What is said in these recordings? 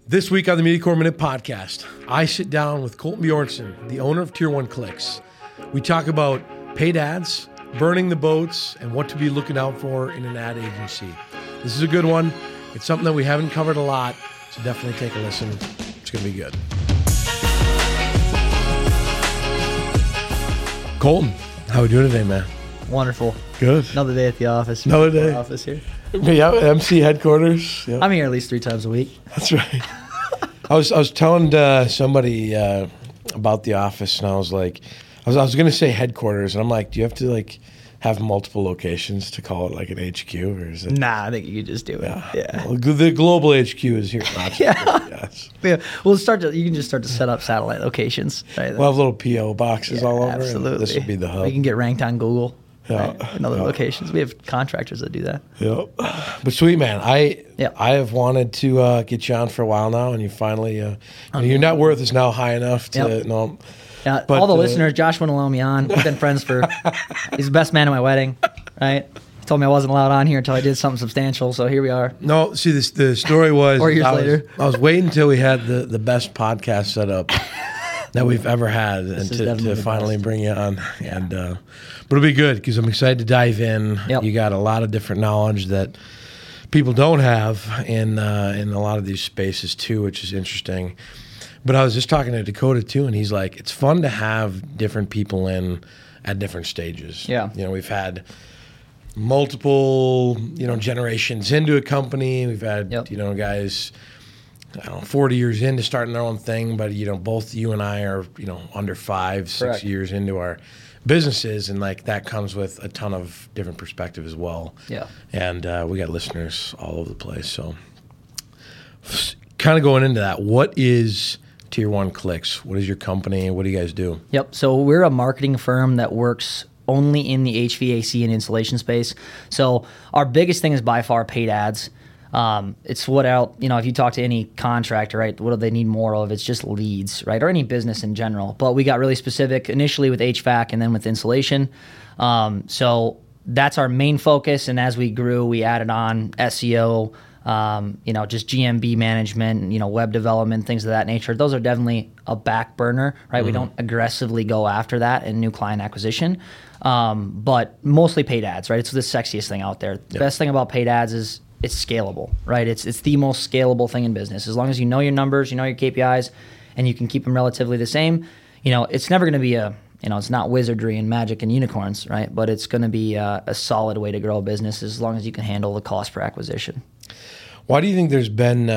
This week on the Media Core Minute podcast, I sit down with Colton Bjornson, the owner of Tier 1 Clicks. We talk about paid ads, burning the boats, and what to be looking out for in an ad agency. This is a good one. It's something that we haven't covered a lot, so definitely take a listen. It's going to be good. Colton, how are we doing today, man? Wonderful. Good. Another day at the office. Another day. Office here. Yeah, MC headquarters. Yeah. I'm here at least 3 times a week. That's right. I was telling somebody about the office, and I was like, I was going to say headquarters, and I'm like, do you have to like have multiple locations to call it like an HQ, or is it? Nah, I think you could just do it. Yeah. Well, the global HQ is here. Yeah. Yes. Yeah. You can just start to set up satellite locations. Right? We'll have little PO boxes all over. Absolutely. And this will be the hub. We can get ranked on Google. Yeah. Right, in other locations. We have contractors that do that. Yep. But sweet man, I have wanted to get you on for a while now, and you finally your net worth is now high enough to no. Yeah, all the listeners, Josh wouldn't allow me on. We've been friends for. He's the best man at my wedding, right? He told me I wasn't allowed on here until I did something substantial. So here we are. No, see, the story was 4 years later. I was waiting until we had the best podcast set up that we've ever had, and to finally bring you on. Yeah. And but it'll be good because I'm excited to dive in. Yep. You got a lot of different knowledge that people don't have in a lot of these spaces too, which is interesting. But I was just talking to Dakota too, and he's like, it's fun to have different people in at different stages. Yeah. You know, we've had multiple, generations into a company. We've had, guys, 40 years into starting their own thing, but, both you and I are, under 5-6 Correct. years into our businesses, and like that comes with a ton of different perspective as well. Yeah. And we got listeners all over the place. So kind of going into that, what is Tier 1 Clicks? What is your company? What do you guys do? Yep. So we're a marketing firm that works only in the HVAC and insulation space. So our biggest thing is by far paid ads. It's if you talk to any contractor, right, what do they need more of? It's just leads, right, or any business in general. But we got really specific initially with HVAC and then with insulation. So that's our main focus. And as we grew, we added on SEO, just GMB management, web development, things of that nature. Those are definitely a back burner, right? Mm-hmm. We don't aggressively go after that in new client acquisition, but mostly paid ads, right? It's the sexiest thing out there. Yep. The best thing about paid ads is it's scalable, right? It's the most scalable thing in business. As long as you know your numbers, you know your KPIs, and you can keep them relatively the same, it's never going to be it's not wizardry and magic and unicorns, right? But it's going to be a solid way to grow a business as long as you can handle the cost per acquisition. Why do you think there's been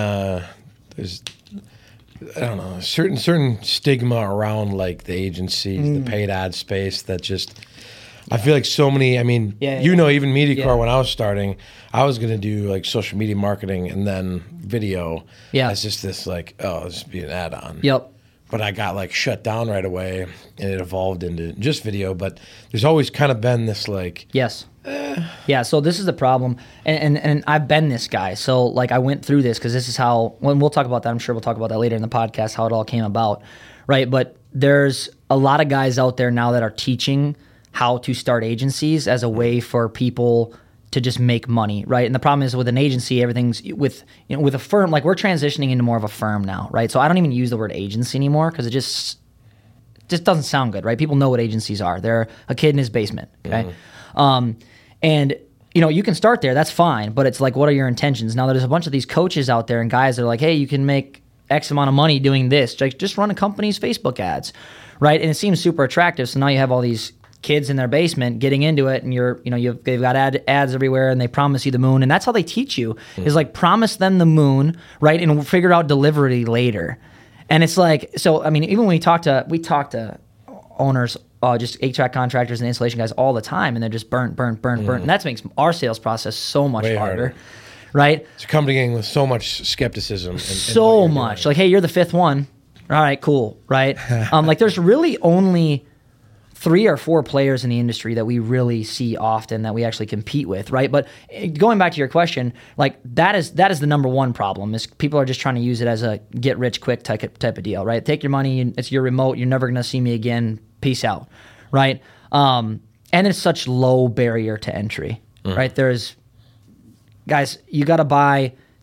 certain stigma around like the agencies, the paid ad space that just I feel like so many. I mean, even MediaCore when I was starting, I was going to do like social media marketing and then video. Yeah, it's just this like this would be an add-on. Yep. But I got like shut down right away, and it evolved into just video. But there's always kind of been this like yes. Yeah, so this is the problem, and I've been this guy. So like I went through this because this is how, when we'll talk about that, I'm sure we'll talk about that later in the podcast, how it all came about, right? But there's a lot of guys out there now that are teaching how to start agencies as a way for people to just make money, right? And the problem is with an agency, everything's with a firm, like we're transitioning into more of a firm now, right? So I don't even use the word agency anymore because it just doesn't sound good, right? People know what agencies are. They're a kid in his basement, okay? Mm-hmm. And you can start there, that's fine, but it's like, what are your intentions? Now there's a bunch of these coaches out there and guys that are like, hey, you can make X amount of money doing this. Like, just run a company's Facebook ads, right? And it seems super attractive. So now you have all these kids in their basement getting into it, and they've got ads everywhere, and they promise you the moon, and that's how they teach you is like promise them the moon, right? And we'll figure out delivery later. And it's like, so I mean, even when we talk to owners, just HVAC contractors and installation guys all the time, and they're just burnt, and that makes our sales process so much harder. Right? It's a company getting with so much skepticism. So much. Like, hey, you're the fifth one. All right, cool. Right? Like, there's really only 3 or 4 players in the industry that we really see often that we actually compete with, right? But going back to your question, like that is the number one problem is people are just trying to use it as a get rich quick type of deal, right? Take your money, it's your remote, you're never going to see me again, peace out, right? And it's such low barrier to entry, right? There's, guys, you got to buy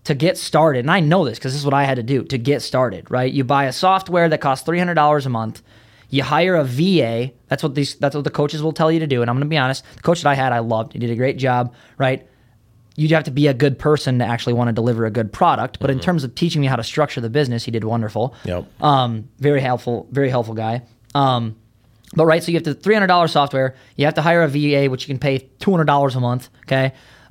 to get started, and I know this because this is what I had to do to get started, right? You buy a software that costs $300 a month. You hire a VA. That's what the coaches will tell you to do. And I'm going to be honest, the coach that I had, I loved. He did a great job, right? You'd have to be a good person to actually want to deliver a good product. But in terms of teaching me how to structure the business, he did wonderful. Yep. Very helpful guy. But right, so you have the $300 software. You have to hire a VA, which you can pay $200 a month. Okay,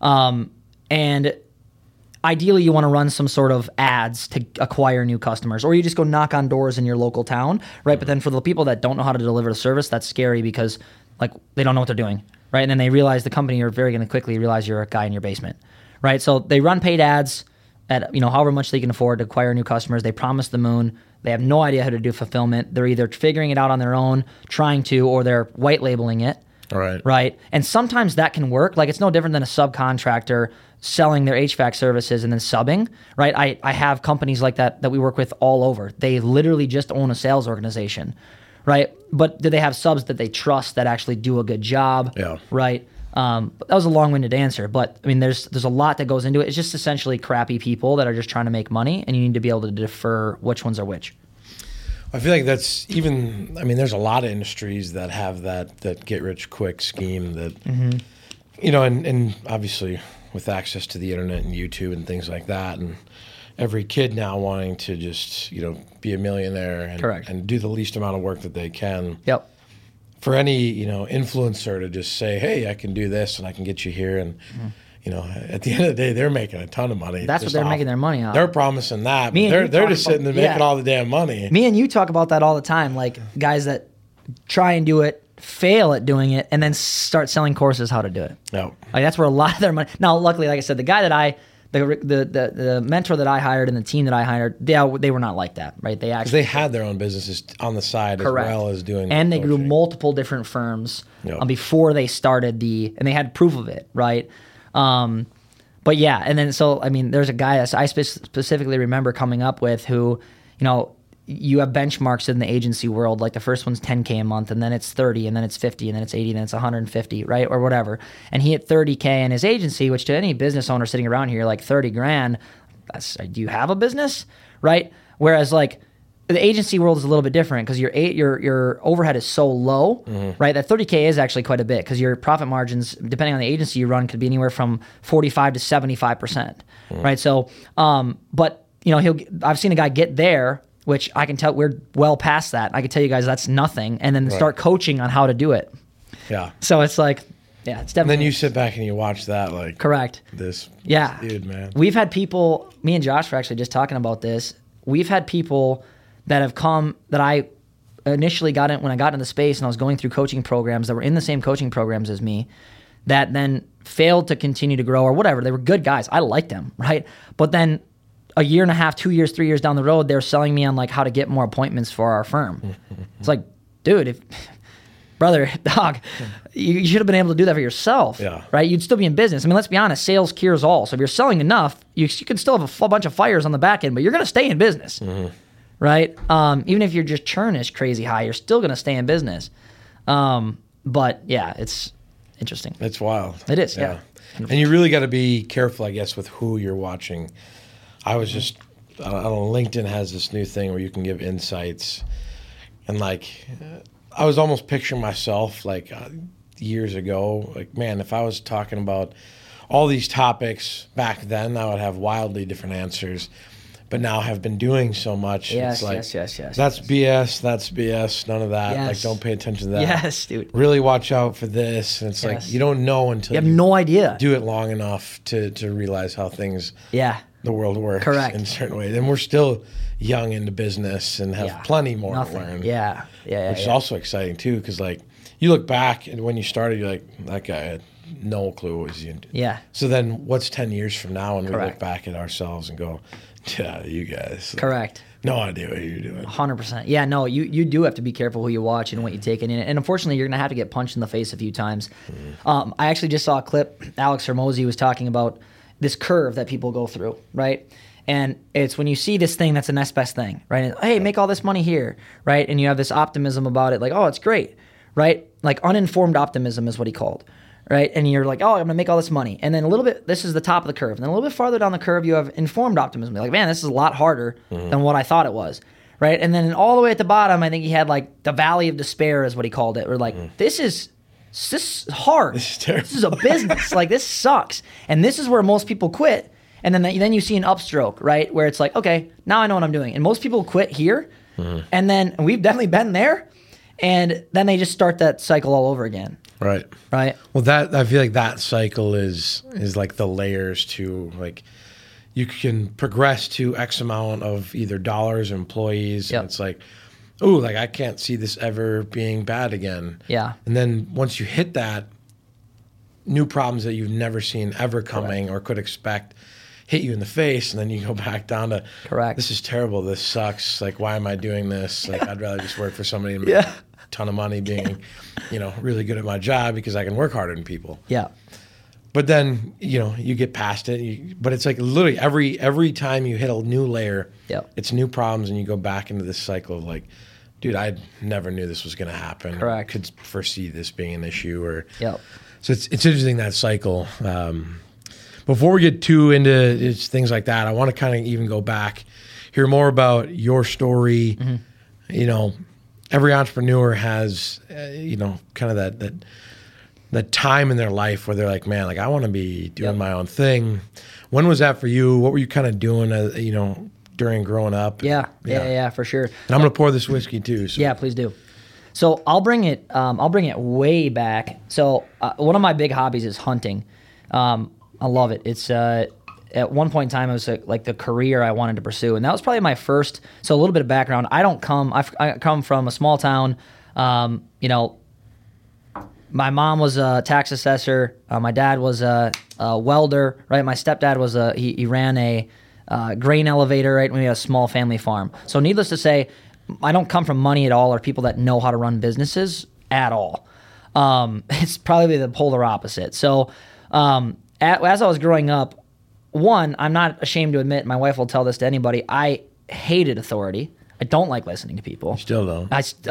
and ideally, you want to run some sort of ads to acquire new customers, or you just go knock on doors in your local town, right? But then for the people that don't know how to deliver the service, that's scary because like they don't know what they're doing, right? And then they realize the company, you're very going to quickly realize you're a guy in your basement, right? So they run paid ads at however much they can afford to acquire new customers. They promise the moon. They have no idea how to do fulfillment. They're either figuring it out on their own, trying to, or they're white labeling it. All right. Right. And sometimes that can work. Like it's no different than a subcontractor selling their HVAC services and then subbing, right? I have companies like that we work with all over. They literally just own a sales organization, right? But do they have subs that they trust that actually do a good job? Yeah. Right. But that was a long-winded answer, but I mean, there's a lot that goes into it. It's just essentially crappy people that are just trying to make money, and you need to be able to defer which ones are which. I feel like that's even, I mean, there's a lot of industries that have that get-rich-quick scheme that, and obviously with access to the internet and YouTube and things like that, and every kid now wanting to just, be a millionaire and, Correct. and do the least amount of work that they can. Yep. For any, influencer to just say, hey, I can do this and I can get you here. And, at the end of the day, they're making a ton of money. That's what they're making their money off. They're promising that. Me and But you they're talk just sitting there about- making yeah. all the damn money. Me and you talk about that all the time, like guys that try and do it, fail at doing it, and then start selling courses how to do it. No. Like that's where a lot of their money. Now, luckily, like I said, the guy that the mentor that I hired and the team that I hired, they were not like that, right? They Because actually they had their own businesses on the side Correct. as well as doing and they grew coaching. multiple different firms Yep. before they started and they had proof of it, right? But yeah, and then so I mean, there's a guy that I specifically remember coming up with who, you have benchmarks in the agency world, like the first one's 10K a month, and then it's 30, and then it's 50, and then it's 80, and then it's 150, right, or whatever. And he hit 30K in his agency, which to any business owner sitting around here, like 30 grand, do you have a business, right? Whereas like the agency world is a little bit different because your overhead is so low, right? That 30K is actually quite a bit because your profit margins, depending on the agency you run, could be anywhere from 45 to 75%, right? So, but I've seen a guy get there, which I can tell we're well past that. I can tell you guys that's nothing, and then start coaching on how to do it. Yeah. So it's like, yeah, it's And definitely. then you sit back and you watch that, like, correct. this dude, man. We've had people, me and Josh were actually just talking about this. We've had people that have come that I initially got in when I got into the space and I was going through coaching programs that were in the same coaching programs as me that then failed to continue to grow or whatever. They were good guys. I liked them, right? But then a year and a half, 2 years, 3 years down the road, they're selling me on like how to get more appointments for our firm. It's like, dude, brother, dog, you should have been able to do that for yourself, right? You'd still be in business. I mean, let's be honest, sales cures all. So if you're selling enough, you can still have a bunch of fires on the back end, but you're going to stay in business, right? Even if your just churn is crazy high, you're still going to stay in business. But yeah, it's interesting. It's wild. It is, yeah. And you really got to be careful, I guess, with who you're watching. I was just, I don't know, LinkedIn has this new thing where you can give insights. And like, I was almost picturing myself like years ago, like, man, if I was talking about all these topics back then, I would have wildly different answers. But now have been doing so much. Yes, it's like, yes. That's BS, that's BS, none of that. Yes. Like, don't pay attention to that. Yes, dude. Really watch out for this. And it's like, you don't know until you have no idea. Do it long enough to realize how things, the world works. Correct. In certain ways. And we're still young into business and have plenty more to learn. Yeah. Which is also exciting too, because like you look back and when you started, you're like, that guy had no clue what was he into. Yeah. So then what's 10 years from now when we look Correct. back at ourselves and go, yeah, you guys. Correct. No idea what you're doing. 100%. Yeah, no, you do have to be careful who you watch and what you take in. And unfortunately, you're going to have to get punched in the face a few times. I actually just saw a clip. Alex Hormozy was talking about this curve that people go through, right? And it's when you see this thing that's the next best thing, right? And, hey, make all this money here, right? And you have this optimism about it, like, oh, it's great, right? Like uninformed optimism is what he called, right? And you're like, oh, I'm gonna make all this money. And then a little bit, this is the top of the curve. And then a little bit farther down the curve, you have informed optimism. You're like, man, this is a lot harder than what I thought it was, right? And then all the way at the bottom, I think he had like the valley of despair is what he called it. Or like, this is hard. This is terrible. This is a business. Like, this sucks. And this is where most people quit. And then you see an upstroke, right? Where it's like, okay, now I know what I'm doing. And most people quit here. And then we've definitely been there. And then they just start that cycle all over again. Right. Right. Well, that I feel like that cycle is like the layers to, like, you can progress to X amount of either dollars or employees. Yep. And it's like, ooh, like I can't see this ever being bad again. Yeah. And then once you hit that, new problems that you've never seen ever coming or could expect hit you in the face, and then you go back down to, Correct. this is terrible, this sucks, like, why am I doing this? Like, I'd rather just work for somebody and make Yeah. a ton of money being, really good at my job because I can work harder than people. Yeah. But then, you get past it. But it's like literally every time you hit a new layer, Yep. it's new problems, and you go back into this cycle of like, dude, I never knew this was going to happen. Correct. Could foresee this being an issue. Yep. So it's interesting, that cycle. Before we get too into things like that, I want to kind of even go back, hear more about your story. Every entrepreneur has, kind of that time in their life where they're like, man, like I want to be doing my own thing. When was that for you? What were you kind of doing, during growing up? Yeah, for sure. And I'm going to pour this whiskey too. So. Yeah, please do. So I'll bring it way back. So one of my big hobbies is hunting. I love it. It's at one point in time, it was like the career I wanted to pursue, and that was probably my first. So a little bit of background: I come from a small town. My mom was a tax assessor. My dad was a welder. Right. My stepdad was he ran a grain elevator. Right. We had a small family farm. So needless to say, I don't come from money at all, or people that know how to run businesses at all. It's probably the polar opposite. So. As I was growing up, one, I'm not ashamed to admit, my wife will tell this to anybody, I hated authority. I don't like listening to people. Still don't.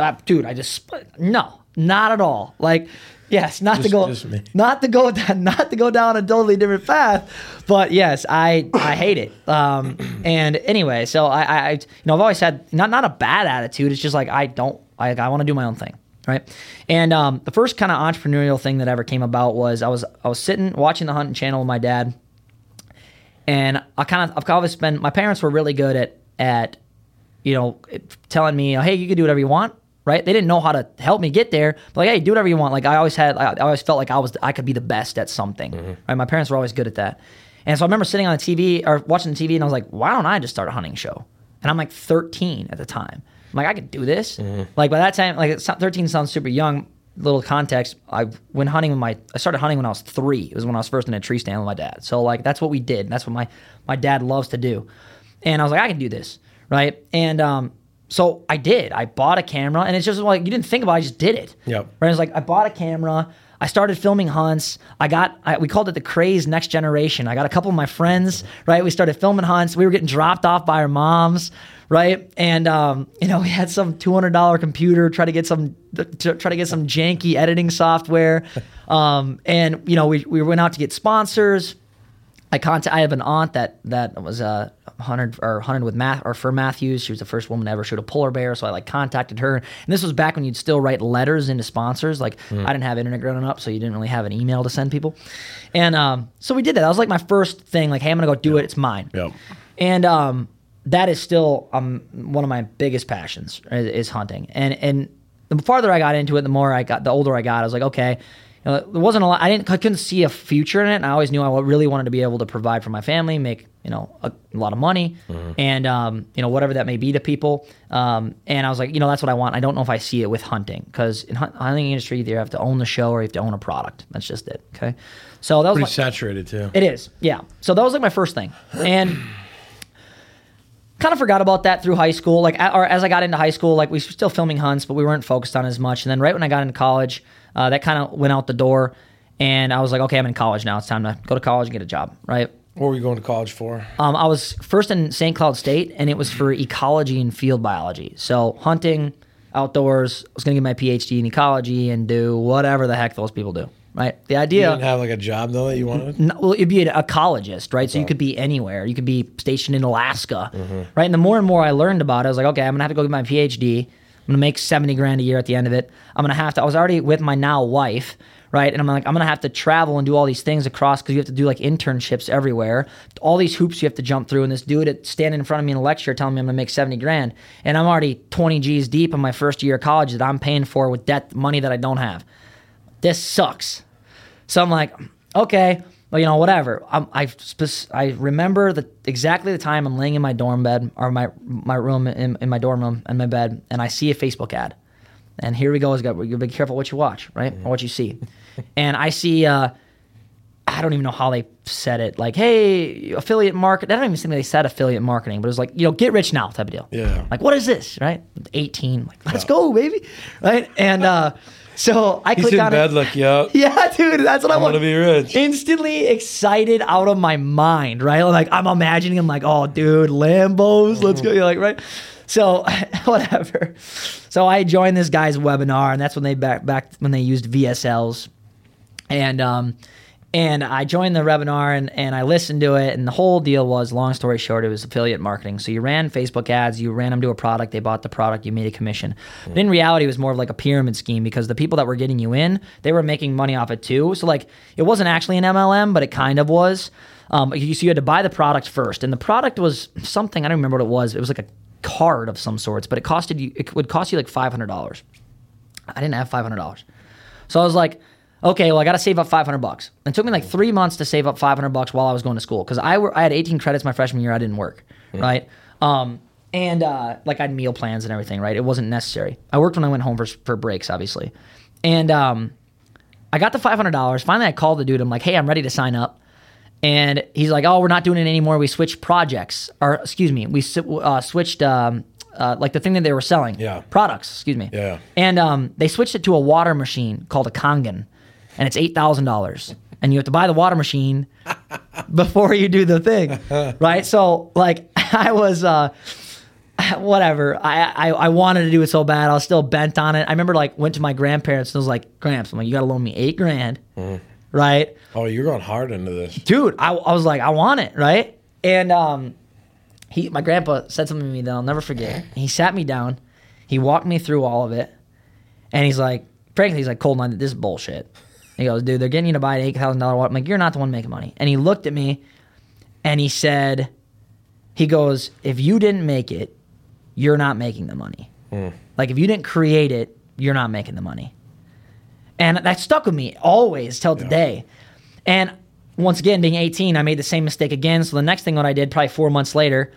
No, not at all. Like, yes, not to go down a totally different path, but yes, I hate it. And anyway, so I've always had not a bad attitude. It's just like I want to do my own thing. Right. And the first kind of entrepreneurial thing that ever came about was I was sitting watching the Hunting Channel with my dad, and I've always been, my parents were really good at telling me, hey, you can do whatever you want. Right. They didn't know how to help me get there, but like, hey, do whatever you want. Like I always felt like I could be the best at something. Mm-hmm. Right. My parents were always good at that. And so I remember sitting on the TV or watching the TV, and I was like, why don't I just start a hunting show? And I'm like 13 at the time. I'm like, I could do this. Mm-hmm. Like by that time, like 13 sounds super young. Little context, I started hunting when I was 3. It was when I was first in a tree stand with my dad. So like that's what we did. That's what my dad loves to do. And I was like, I can do this, right? And so I did. I bought a camera, and it's just like you didn't think about it, I just did it. Yep. Right? It's like I bought a camera. I started filming hunts. We called it the Craze Next Generation. I got a couple of my friends, right? We started filming hunts. We were getting dropped off by our moms, right? And we had some $200 computer, try to get some janky editing software, and we went out to get sponsors. I have an aunt that was hunted with Fur Matthews. She was the first woman to ever shoot a polar bear, so I contacted her. And this was back when you'd still write letters into sponsors. I didn't have internet growing up, so you didn't really have an email to send people. And so we did that. That was like my first thing. Like, hey, I'm gonna go do it. It's mine. Yep. And that is still one of my biggest passions is hunting. And the farther I got into it, the older I got. I was like, okay. There wasn't a lot. I couldn't see a future in it, and I always knew I really wanted to be able to provide for my family, make a lot of money, and whatever that may be to people. And I was like, that's what I want. I don't know if I see it with hunting, because in hunting industry, either you have to own the show or you have to own a product. That's just it. Okay, so that was pretty saturated too. It is, yeah. So that was like my first thing, and kind of forgot about that through high school. Or as I got into high school, we were still filming hunts, but we weren't focused on it as much. And then right when I got into college. That kind of went out the door, and I was like, okay, I'm in college now. It's time to go to college and get a job, right? What were you going to college for? I was first in St. Cloud State, and it was for ecology and field biology. So hunting, outdoors. I was going to get my PhD in ecology and do whatever the heck those people do. right? The You idea. didn't have like a job though that you wanted? Well, you'd be an ecologist, right? So you could be anywhere. You could be stationed in Alaska, right? And the more and more I learned about it, I was like, okay, I'm gonna have to go get my PhD. I'm gonna make 70 grand a year at the end of it. I was already with my now wife, right? And I'm gonna have to travel and do all these things across because you have to do like internships everywhere. All these hoops you have to jump through. And this dude standing in front of me in a lecture telling me I'm gonna make 70 grand. And I'm already 20 G's deep in my first year of college that I'm paying for with debt money that I don't have. This sucks. So I'm like, okay, well, whatever. I remember exactly the time I'm laying in my dorm bed or my room in my dorm room in my bed, and I see a Facebook ad. And here we go. You be careful what you watch, right? Or what you see. And I see, I don't even know how they said it. Like, hey, affiliate market. I don't even think they said affiliate marketing, but it was like, get rich now type of deal. Yeah. Like, what is this, right? 18. Like, let's go, baby. Right? And so I clicked on it. He's in bed like, yeah. Yeah, dude, that's what I want. to be rich. Instantly excited out of my mind, right? Like, I'm imagining him like, oh, dude, Lambos, let's go. You're like, right? So whatever. So I joined this guy's webinar, and that's when they back when they used VSLs, and I joined the webinar and I listened to it, and the whole deal was, long story short, it was affiliate marketing. So you ran Facebook ads, you ran them to a product, they bought the product, you made a commission. But in reality, it was more of like a pyramid scheme because the people that were getting you in, they were making money off it too. So like, it wasn't actually an MLM, but it kind of was. So you had to buy the product first, and the product was something, I don't remember what it was. It was like a card of some sorts, but it would cost you like $500. I didn't have $500. So I was like, okay, well, I got to save up $500. It took me like 3 months to save up $500 while I was going to school because I had 18 credits my freshman year. I didn't work, right? And like I had meal plans and everything, right? It wasn't necessary. I worked when I went home for breaks, obviously. And I got the $500. Finally, I called the dude. I'm like, hey, I'm ready to sign up. And he's like, oh, we're not doing it anymore. We switched projects. Or, excuse me, we switched like the thing that they were selling. Yeah. Products, excuse me. Yeah. And they switched it to a water machine called a Kangen. And it's $8,000. And you have to buy the water machine before you do the thing. Right? So, like, I was, whatever. I wanted to do it so bad. I was still bent on it. I remember, like, went to my grandparents and was like, Gramps, I'm like, you got to loan me $8 grand. Right? Oh, you're going hard into this. Dude, I was like, I want it, right? And my grandpa said something to me that I'll never forget. He sat me down. He walked me through all of it. And he's like, frankly, he's like, Colton, this is bullshit. He goes, dude, they're getting you to buy an $8,000 water. I'm like, you're not the one making money. And he looked at me and he said, he goes, if you didn't make it, you're not making the money. Like, if you didn't create it, you're not making the money. And that stuck with me always till today. And once again, being 18, I made the same mistake again. So the next thing what I did, probably 4 months later,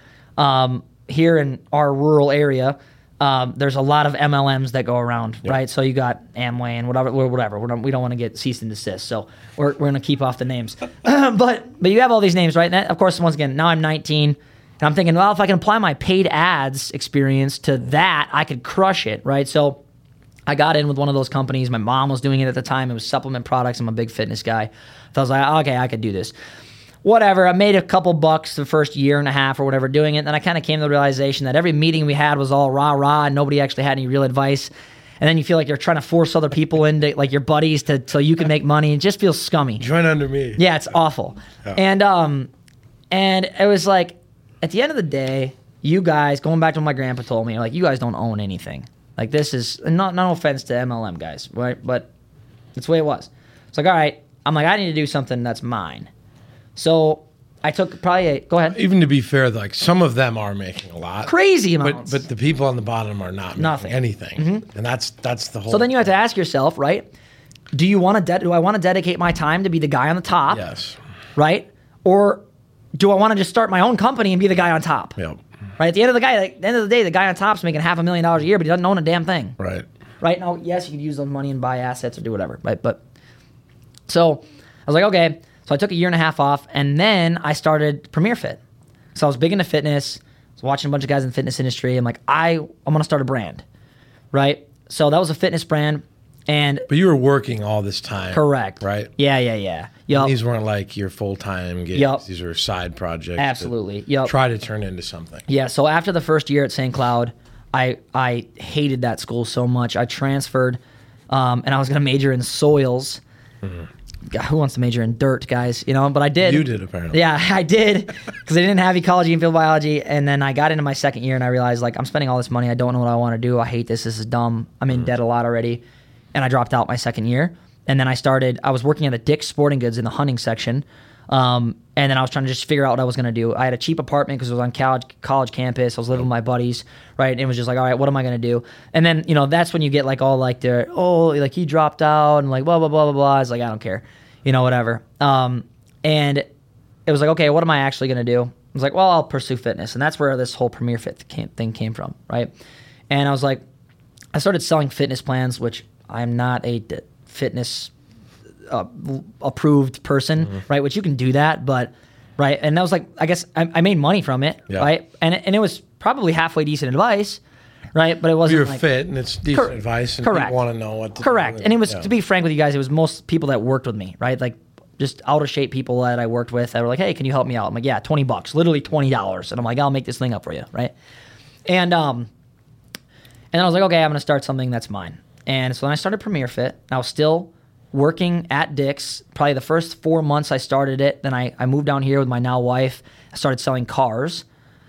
here in our rural area, there's a lot of MLMs that go around, right? So you got Amway and whatever. We don't want to get cease and desist, so we're going to keep off the names. But you have all these names, right? And that, of course, once again, now I'm 19, and I'm thinking, well, if I can apply my paid ads experience to that, I could crush it, right? So I got in with one of those companies. My mom was doing it at the time. It was supplement products. I'm a big fitness guy. So I was like, okay, I could do this. Whatever, I made a couple bucks the first year and a half or whatever doing it. And then I kind of came to the realization that every meeting we had was all rah-rah and nobody actually had any real advice. And then you feel like you're trying to force other people into, like, your buddies so you can make money. It just feels scummy. Join under me. Yeah, it's awful. Yeah. And it was like, at the end of the day, you guys, going back to what my grandpa told me, like, you guys don't own anything. Like, this is, no offense to MLM guys, right? But that's the way it was. It's like, all right, I'm like, I need to do something that's mine. So I took probably go ahead. Even to be fair, like, some of them are making a lot. Crazy amounts. But the people on the bottom are not making anything. And that's the whole. So then you have to ask yourself, right? Do I want to dedicate my time to be the guy on the top? Yes. Right? Or do I want to just start my own company and be the guy on top? Yep. Right? At the end of the day, the guy on top's making $500,000 a year, but he doesn't own a damn thing. Right. Right? Now, yes, you could use the money and buy assets or do whatever. Right? But so I was like, okay. So I took a year and a half off, and then I started Premier Fit. So I was big into fitness. I was watching a bunch of guys in the fitness industry. I'm like, I'm going to start a brand, right? So that was a fitness brand. But you were working all this time. Correct. Right? Yeah. Yep. These weren't like your full-time gigs. Yep. These were side projects. Absolutely. Yep. Try to turn into something. Yeah. So after the first year at St. Cloud, I hated that school so much. I transferred, and I was going to major in soils. God, who wants to major in dirt, guys? But I did. You did, apparently. Yeah, I did, because I didn't have ecology and field biology. And then I got into my second year and I realized, like, I'm spending all this money. I don't know what I want to do. I hate this. This is dumb. I'm in debt a lot already. And I dropped out my second year. And then I was working at a Dick's Sporting Goods in the hunting section. And then I was trying to just figure out what I was going to do. I had a cheap apartment because it was on college campus. I was living with my buddies, right? And it was just like, all right, what am I going to do? And then, that's when you get like all like like he dropped out and like blah, blah, blah, blah, blah. I was like, I don't care, whatever. And it was like, okay, what am I actually going to do? I was like, well, I'll pursue fitness. And that's where this whole Premier Fit thing came from, right? And I was like, I started selling fitness plans, which I'm not a fitness approved person, right? Which you can do that, but right. And that was like, I guess I made money from it, right? And it was probably halfway decent advice, right? But it wasn't. You're like, fit, and it's decent advice, and correct. people want to know what to correct. do. And it was, to be frank with you guys, it was most people that worked with me, right? Like just out of shape people that I worked with that were like, hey, can you help me out? I'm like, yeah, $20, literally $20. And I'm like, I'll make this thing up for you, right? And I was like, okay, I'm gonna start something that's mine. And so then I started Premier Fit. I was still working at Dick's. Probably the first 4 months I started it. Then I moved down here with my now wife. I started selling cars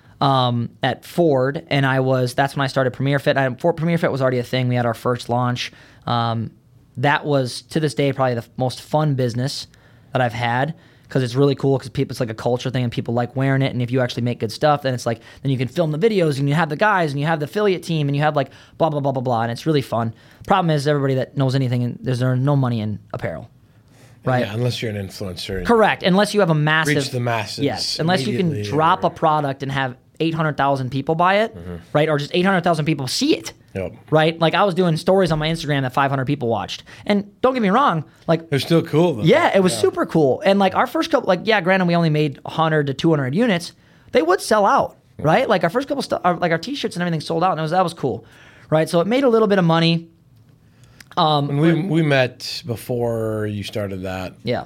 at Ford, and that's when I started Premier Fit. Premier Fit was already a thing. We had our first launch. That was, to this day, probably the most fun business that I've had, because it's really cool, because it's like a culture thing and people like wearing it. And if you actually make good stuff, then it's like, then you can film the videos and you have the guys and you have the affiliate team and you have like blah, blah, blah, blah, blah. And it's really fun. Problem is, everybody that knows anything, there's no money in apparel, right? Yeah, unless you're an influencer. Correct. Unless you have a massive. Reach the masses. Yes. Unless you can drop a product and have 800,000 people buy it, right? Or just 800,000 people see it. Yep. Right? Like I was doing stories on my Instagram that 500 people watched. And don't get me wrong, like they're still cool though. Yeah, it was super cool. And like our first couple, like, yeah, granted we only made 100 to 200 units, they would sell out, right? Like our first couple like our t-shirts and everything sold out, and that was cool. Right? So it made a little bit of money. And we met before you started that. Yeah.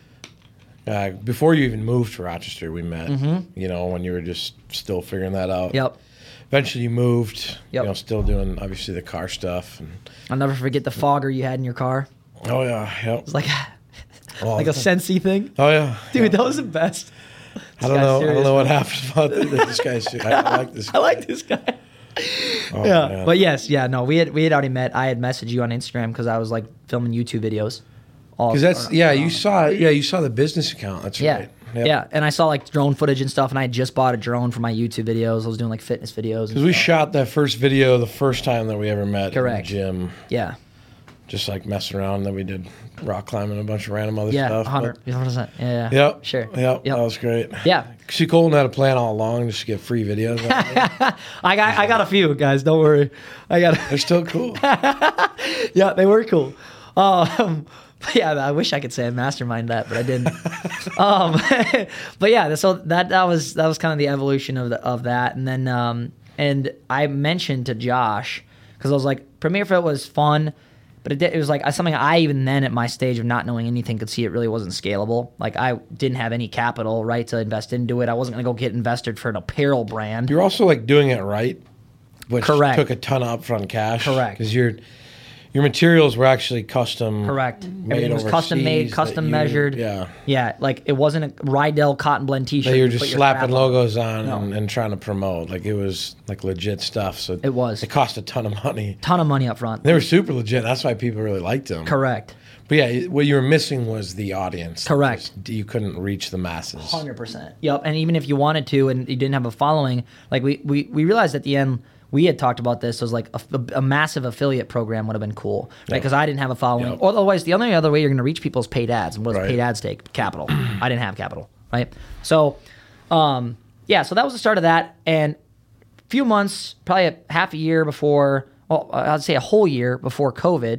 Before you even moved to Rochester, we met, when you were just still figuring that out. Yep. Eventually you moved, Yep. Still doing, obviously, the car stuff. And, I'll never forget the fogger you had in your car. oh, yeah. Yep. It was like a Sensi thing. Oh, yeah. Dude, that was the best. I don't know what happens about this guy. I like this guy. I like this guy. Oh, yeah. man. But yes, yeah, no, we had already met. I had messaged you on Instagram because I was like filming YouTube videos. Because you saw the business account. That's right. Yep. Yeah, and I saw like drone footage and stuff, and I had just bought a drone for my YouTube videos. I was doing like fitness videos. Because we shot that first video the first time that we ever met. Correct. In the gym. Yeah. Just like messing around. Then we did rock climbing and a bunch of random other Yeah, stuff. 100%. Yeah. Yep. Sure. Yep. That was great. Yeah. See, Colton had a plan all along just to get free videos. I got a few, guys. Don't worry. They're still cool. Yeah, they were cool. But yeah, I wish I could say I masterminded that, but I didn't. But yeah, so that was kind of the evolution of that, and then and I mentioned to Josh, because I was like, Premier Fit was fun, but it was like something I, even then at my stage of not knowing anything, could see it really wasn't scalable. Like I didn't have any capital, right, to invest into it. I wasn't gonna go get invested for an apparel brand. You're also like doing it right, which Correct. took a ton of upfront cash. Correct. Because your materials were actually custom. Correct. Made Everything was custom made, custom measured. Yeah. Yeah, like it wasn't a Rydell cotton blend T-shirt. That you're you just put your slapping crap on. logos on and trying to promote. Like it was like legit stuff. So It was. It cost a ton of money. Ton of money up front. They were super legit. That's why people really liked them. Correct. But yeah, what you were missing was the audience. Correct. You couldn't reach the masses. 100%. Yep. And even if you wanted to and you didn't have a following, like we realized at the end, we had talked about this as like a massive affiliate program would have been cool, right? Because I didn't have a following. Yep. Otherwise, the only other way you're going to reach people is paid ads. And what does Right. paid ads take? Capital. I didn't have capital, right? So, yeah, so that was the start of that. And a few months, probably a half a year before, well, I'd say a whole year before COVID,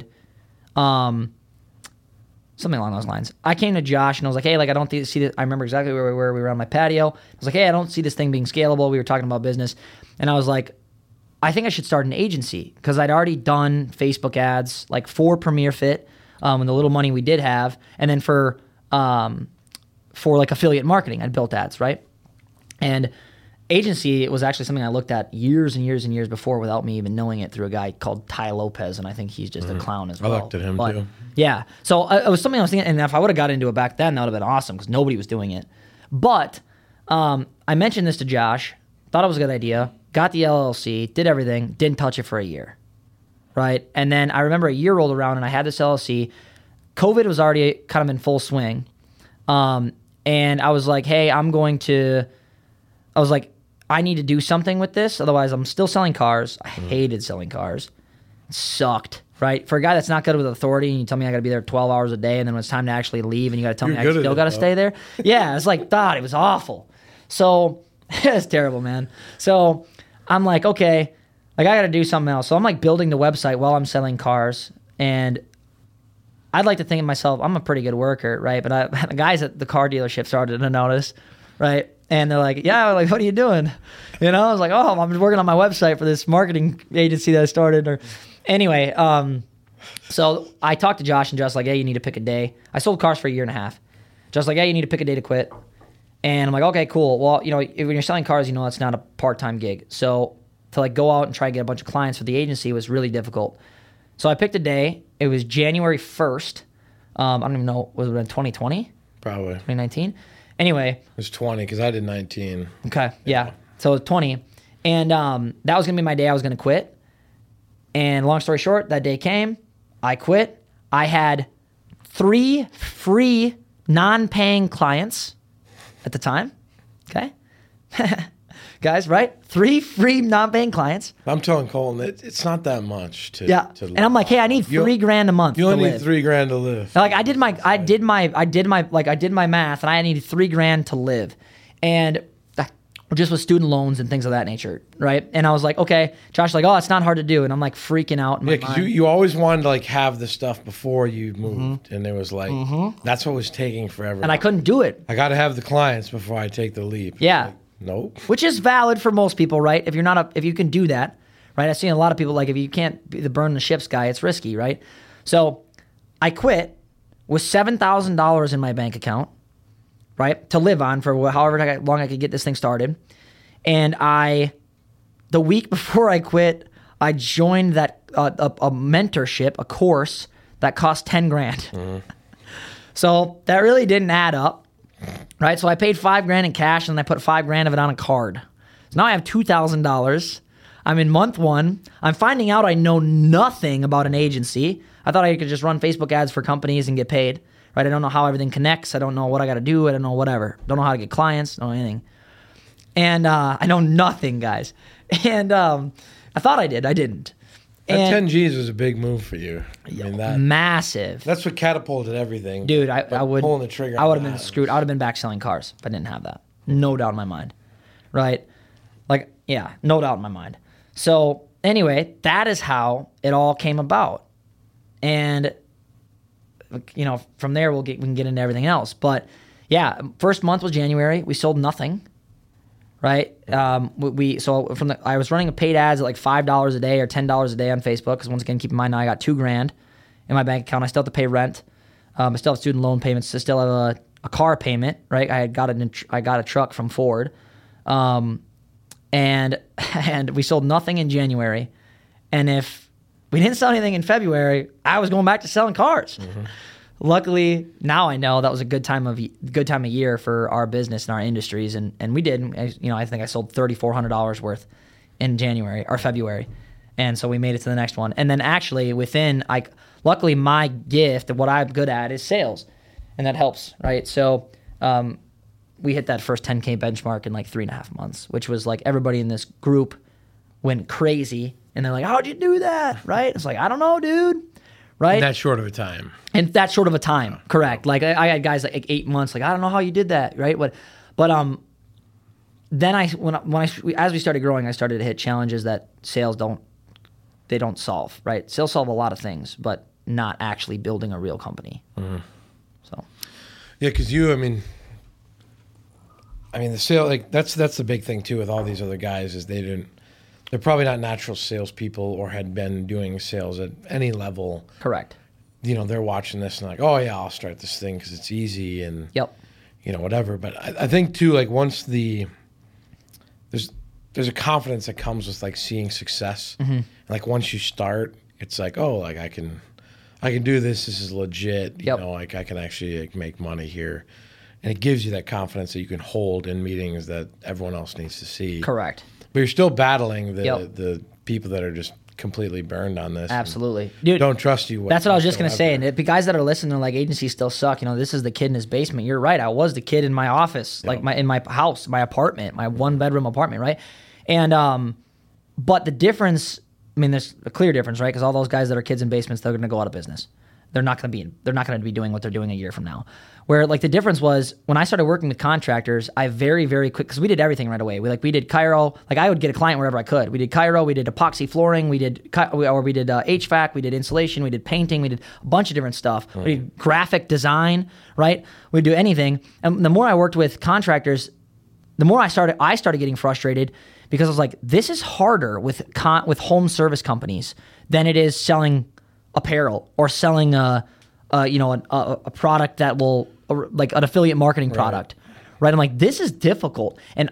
something along those lines. I came to Josh and I was like, hey, like I don't see this. I remember exactly where we were. We were on my patio. I was like, hey, I don't see this thing being scalable. We were talking about business. And I was like, I think I should start an agency, because I'd already done Facebook ads like for Premier Fit, and the little money we did have, and then for like affiliate marketing, I'd built ads, right? And agency was actually something I looked at years and years and years before without me even knowing it through a guy called Ty Lopez, and I think he's just a clown as well. I looked at him too. Yeah. So it was something I was thinking, and if I would have got into it back then, that would have been awesome because nobody was doing it. But I mentioned this to Josh, thought it was a good idea, got the LLC, did everything, didn't touch it for a year, right? And then I remember a year rolled around and I had this LLC. COVID was already kind of in full swing. And I was like, hey, I need to do something with this. Otherwise, I'm still selling cars. I hated selling cars. It sucked, right? For a guy that's not good with authority and you tell me I got to be there 12 hours a day and then when it's time to actually leave and you got to tell me I still got to stay there. Yeah, it's like, it was awful. So it was terrible, man. So I'm like, okay, like I got to do something else. So I'm like building the website while I'm selling cars. And I'd like to think of myself, I'm a pretty good worker, right? But the guys at the car dealership started to notice, right? And they're like, yeah, like, what are you doing? You know, I was like, oh, I'm working on my website for this marketing agency that I started. Or anyway, so I talked to Josh and Josh like, hey, you need to pick a day. I sold cars for a year and a half. Josh like, hey, you need to pick a day to quit. And I'm like, okay, cool. Well, you know, when you're selling cars, you know, it's not a part-time gig. So to like go out and try and get a bunch of clients for the agency was really difficult. So I picked a day. It was January 1st. I don't even know, was it in 2020? Probably. 2019? Anyway. It was 20 because I did 19. Okay, yeah. So it was 20. And that was going to be my day I was going to quit. And long story short, that day came. I quit. I had 3 free non-paying clients at the time. Okay? Guys, right? 3 free non-paying clients. I'm telling Colton, it's not that much to and I'm like, hey, I need $3,000 a month. You only need $3,000 to live. Like I did my math, and I needed $3,000 to live, and just with student loans and things of that nature, right? And I was like, okay. Josh's like, oh, it's not hard to do, and I'm like freaking out. Yeah, because you always wanted to like have the stuff before you moved, and it was like that's what was taking forever. And I couldn't do it. I got to have the clients before I take the leap. Yeah. Like, nope. Which is valid for most people, right? If you can do that, right? I've seen a lot of people like if you can't be the burn the ships guy, it's risky, right? So I quit with $7,000 in my bank account, right, to live on for however long I could get this thing started. And the week before I quit, I joined that a mentorship, a course that cost $10,000. So that really didn't add up. Right, so I paid $5,000 in cash, and I put $5,000 of it on a card. So now I have $2,000. I'm in month 1. I'm finding out I know nothing about an agency. I thought I could just run Facebook ads for companies and get paid. Right, I don't know how everything connects. I don't know what I got to do. I don't know whatever. Don't know how to get clients. Don't know anything. And I know nothing, guys. And I thought I did. I didn't. That 10 G's was a big move for you. I mean, massive. That's what catapulted everything. Dude, I would pulling the trigger. I would have been screwed. I would have been back selling cars if I didn't have that. No doubt in my mind. Right? Like, yeah, no doubt in my mind. So anyway, that is how it all came about. And you know, from there we can get into everything else. But yeah, first month was January. We sold nothing. Right. I was running a paid ads at like $5 a day or $10 a day on Facebook. Because once again, keep in mind now I got $2,000 in my bank account. I still have to pay rent. I still have student loan payments. I still have a car payment. Right. I got a truck from Ford, and we sold nothing in January. And if we didn't sell anything in February, I was going back to selling cars. Luckily, now I know that was a good time of year for our business and our industries, and we did. I think I sold $3,400 worth in January or February, and so we made it to the next one. And then actually luckily my gift, what I'm good at, is sales, and that helps, right? So we hit that first 10K benchmark in like 3.5 months, which was like everybody in this group went crazy, and they're like, "How'd you do that?" Right? It's like, I don't know, dude. Right? That short of a time. And that short of a time, correct. Like I had guys like 8 months, like I don't know how you did that, right? But then as we started growing, I started to hit challenges that sales don't solve, right? Sales solve a lot of things, but not actually building a real company. So yeah, because I mean the sale, like that's the big thing too with all these other guys is they're probably not natural salespeople or had been doing sales at any level. Correct. You know, they're watching this and like, oh yeah, I'll start this thing because it's easy and yep. You know, whatever. But I think too, like once there's there's a confidence that comes with like seeing success. And like once you start, it's like, oh, like I can do this. This is legit. You know, like I can actually like make money here. And it gives you that confidence that you can hold in meetings that everyone else needs to see. Correct. But you're still battling the people that are just completely burned on this. Absolutely. Dude, don't trust you. That's what I was just going to say. And the guys that are listening are like, agencies still suck. You know, this is the kid in his basement. You're right. I was the kid in my office, like in my house, my apartment, my 1-bedroom apartment, right? And, but the difference, I mean, there's a clear difference, right? Because all those guys that are kids in basements, they're going to go out of business. They're not going to be doing what they're doing a year from now. Where like the difference was when I started working with contractors, I very, very quick, because we did everything right away. We did Cairo, like I would get a client wherever I could. We did Cairo, we did epoxy flooring, we did HVAC, we did insulation, we did painting, we did a bunch of different stuff. We did graphic design, right? We'd do anything. And the more I worked with contractors, the more I started getting frustrated because I was like, this is harder with home service companies than it is selling apparel or selling a product that will, like an affiliate marketing product, right? I'm like, this is difficult. And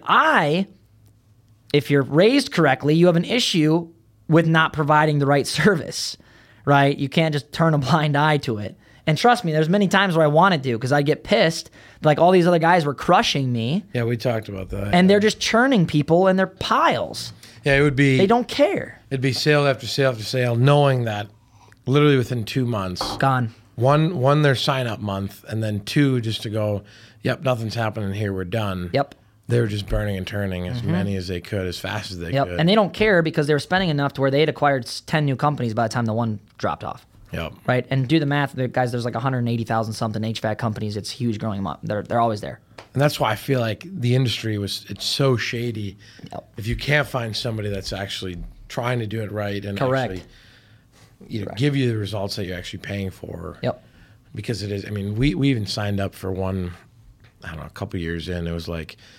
if you're raised correctly, you have an issue with not providing the right service, right? You can't just turn a blind eye to it. And trust me, there's many times where I wanted to because I'd get pissed. Like all these other guys were crushing me. Yeah, we talked about that. And they're just churning people in their piles. Yeah, it would be. They don't care. It'd be sale after sale after sale, knowing that literally within 2 months. Gone. One, their sign-up month, and then 2, just to go, yep, nothing's happening here, we're done. Yep. They were just burning and turning as many as they could, as fast as they could. And they don't care because they were spending enough to where they had acquired 10 new companies by the time the one dropped off. Yep. Right? And do the math, guys, there's like 180,000 something HVAC companies. It's huge growing them up. They're always there. And that's why I feel like the industry it's so shady. Yep. If you can't find somebody that's actually trying to do it right and Correct. actually give you the results that you're actually paying for. Yep. Because it is, I mean, we even signed up for one, I don't know, a couple years in. It was